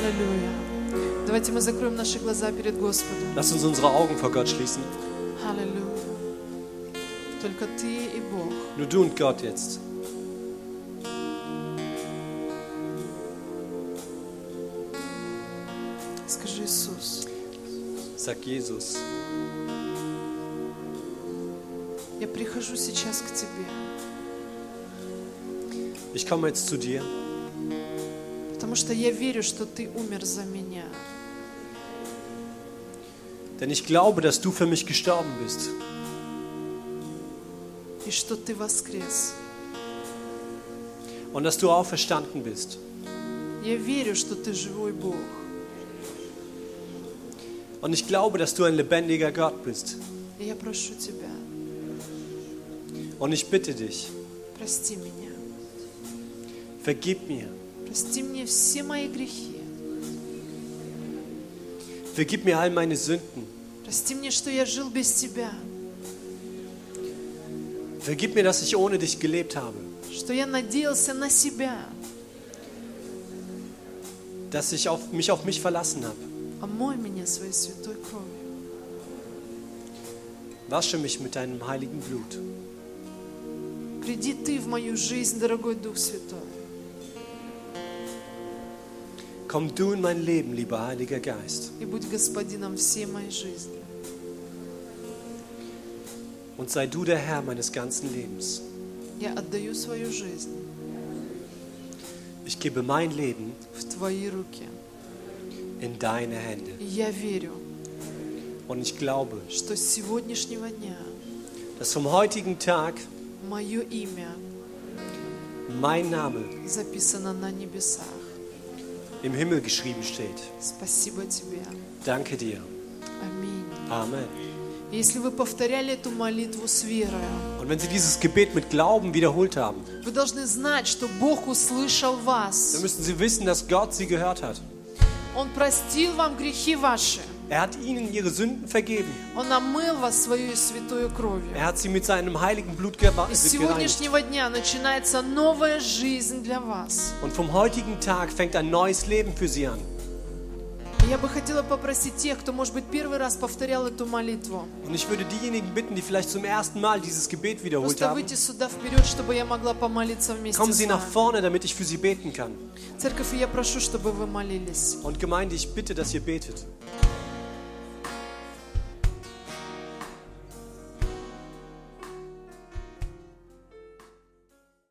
Аллилуйя. Давайте мы закроем наши глаза перед Господом. Lass uns unsere Augen vor Gott schließen. Аллилуйя. Только Ты и Бог. Nur du und Gott jetzt. Скажи, Иисус, Sag Jesus, я прихожу сейчас к Тебе, ich komme jetzt zu dir, потому что я верю, что Ты умер за меня. denn ich glaube, dass du für mich gestorben bist И что Ты воскрес. und dass du auferstanden bist. Я верю, что Ты живой Бог. Und ich glaube, dass du ein lebendiger Gott bist. И я прошу Тебя, Und ich bitte dich, прости меня. vergib mir. Прости мне все мои грехи. Vergib mir all meine Sünden. Прости мне, что я жил без Тебя. Vergib mir, dass ich ohne dich gelebt habe. Что я надеялся на себя. Dass ich auf, mich auf mich verlassen habe. Омой меня своей святой кровью. Wasche mich mit deinem heiligen Blut. Приди Ты в мою жизнь, дорогой Дух Святой. Komm du in mein Leben, lieber Heiliger Geist. И будь господином всей моей жизни. Und sei du der Herr meines ganzen Lebens. Я отдаю свою жизнь Ich gebe mein Leben в Твои руки. in deine Hände. И я верю, Und ich glaube, что с сегодняшнего дня dass vom heutigen Tag мое имя mein Name записано на небесах. im Himmel geschrieben steht. Спасибо Тебе. Danke dir. Аминь. Amen. И если вы повторяли эту молитву с верой, Und wenn Sie dieses Gebet mit Glauben wiederholt haben, вы должны знать, что Бог услышал dann вас. müssen Sie wissen, dass Gott Sie gehört hat. Он простил вам грехи ваши. Er hat Ihnen Ihre Sünden vergeben. Он омыл вас своей святой кровью. Er hat Sie mit seinem heiligen Blut gewa- И с gereinigt. сегодняшнего дня начинается новая жизнь для вас. Und vom heutigen Tag fängt ein neues Leben für Sie an. И я бы хотела попросить тех, кто, может быть, первый раз повторял эту молитву, Und ich würde diejenigen bitten, die vielleicht zum ersten Mal dieses Gebet wiederholt просто haben, выйти сюда вперед, чтобы я могла помолиться вместе kommen с Sie nach вами. vorne, damit ich für Sie beten kann. Церковь, и я прошу, чтобы вы молились. Und Gemeinde, ich bitte, dass ihr betet.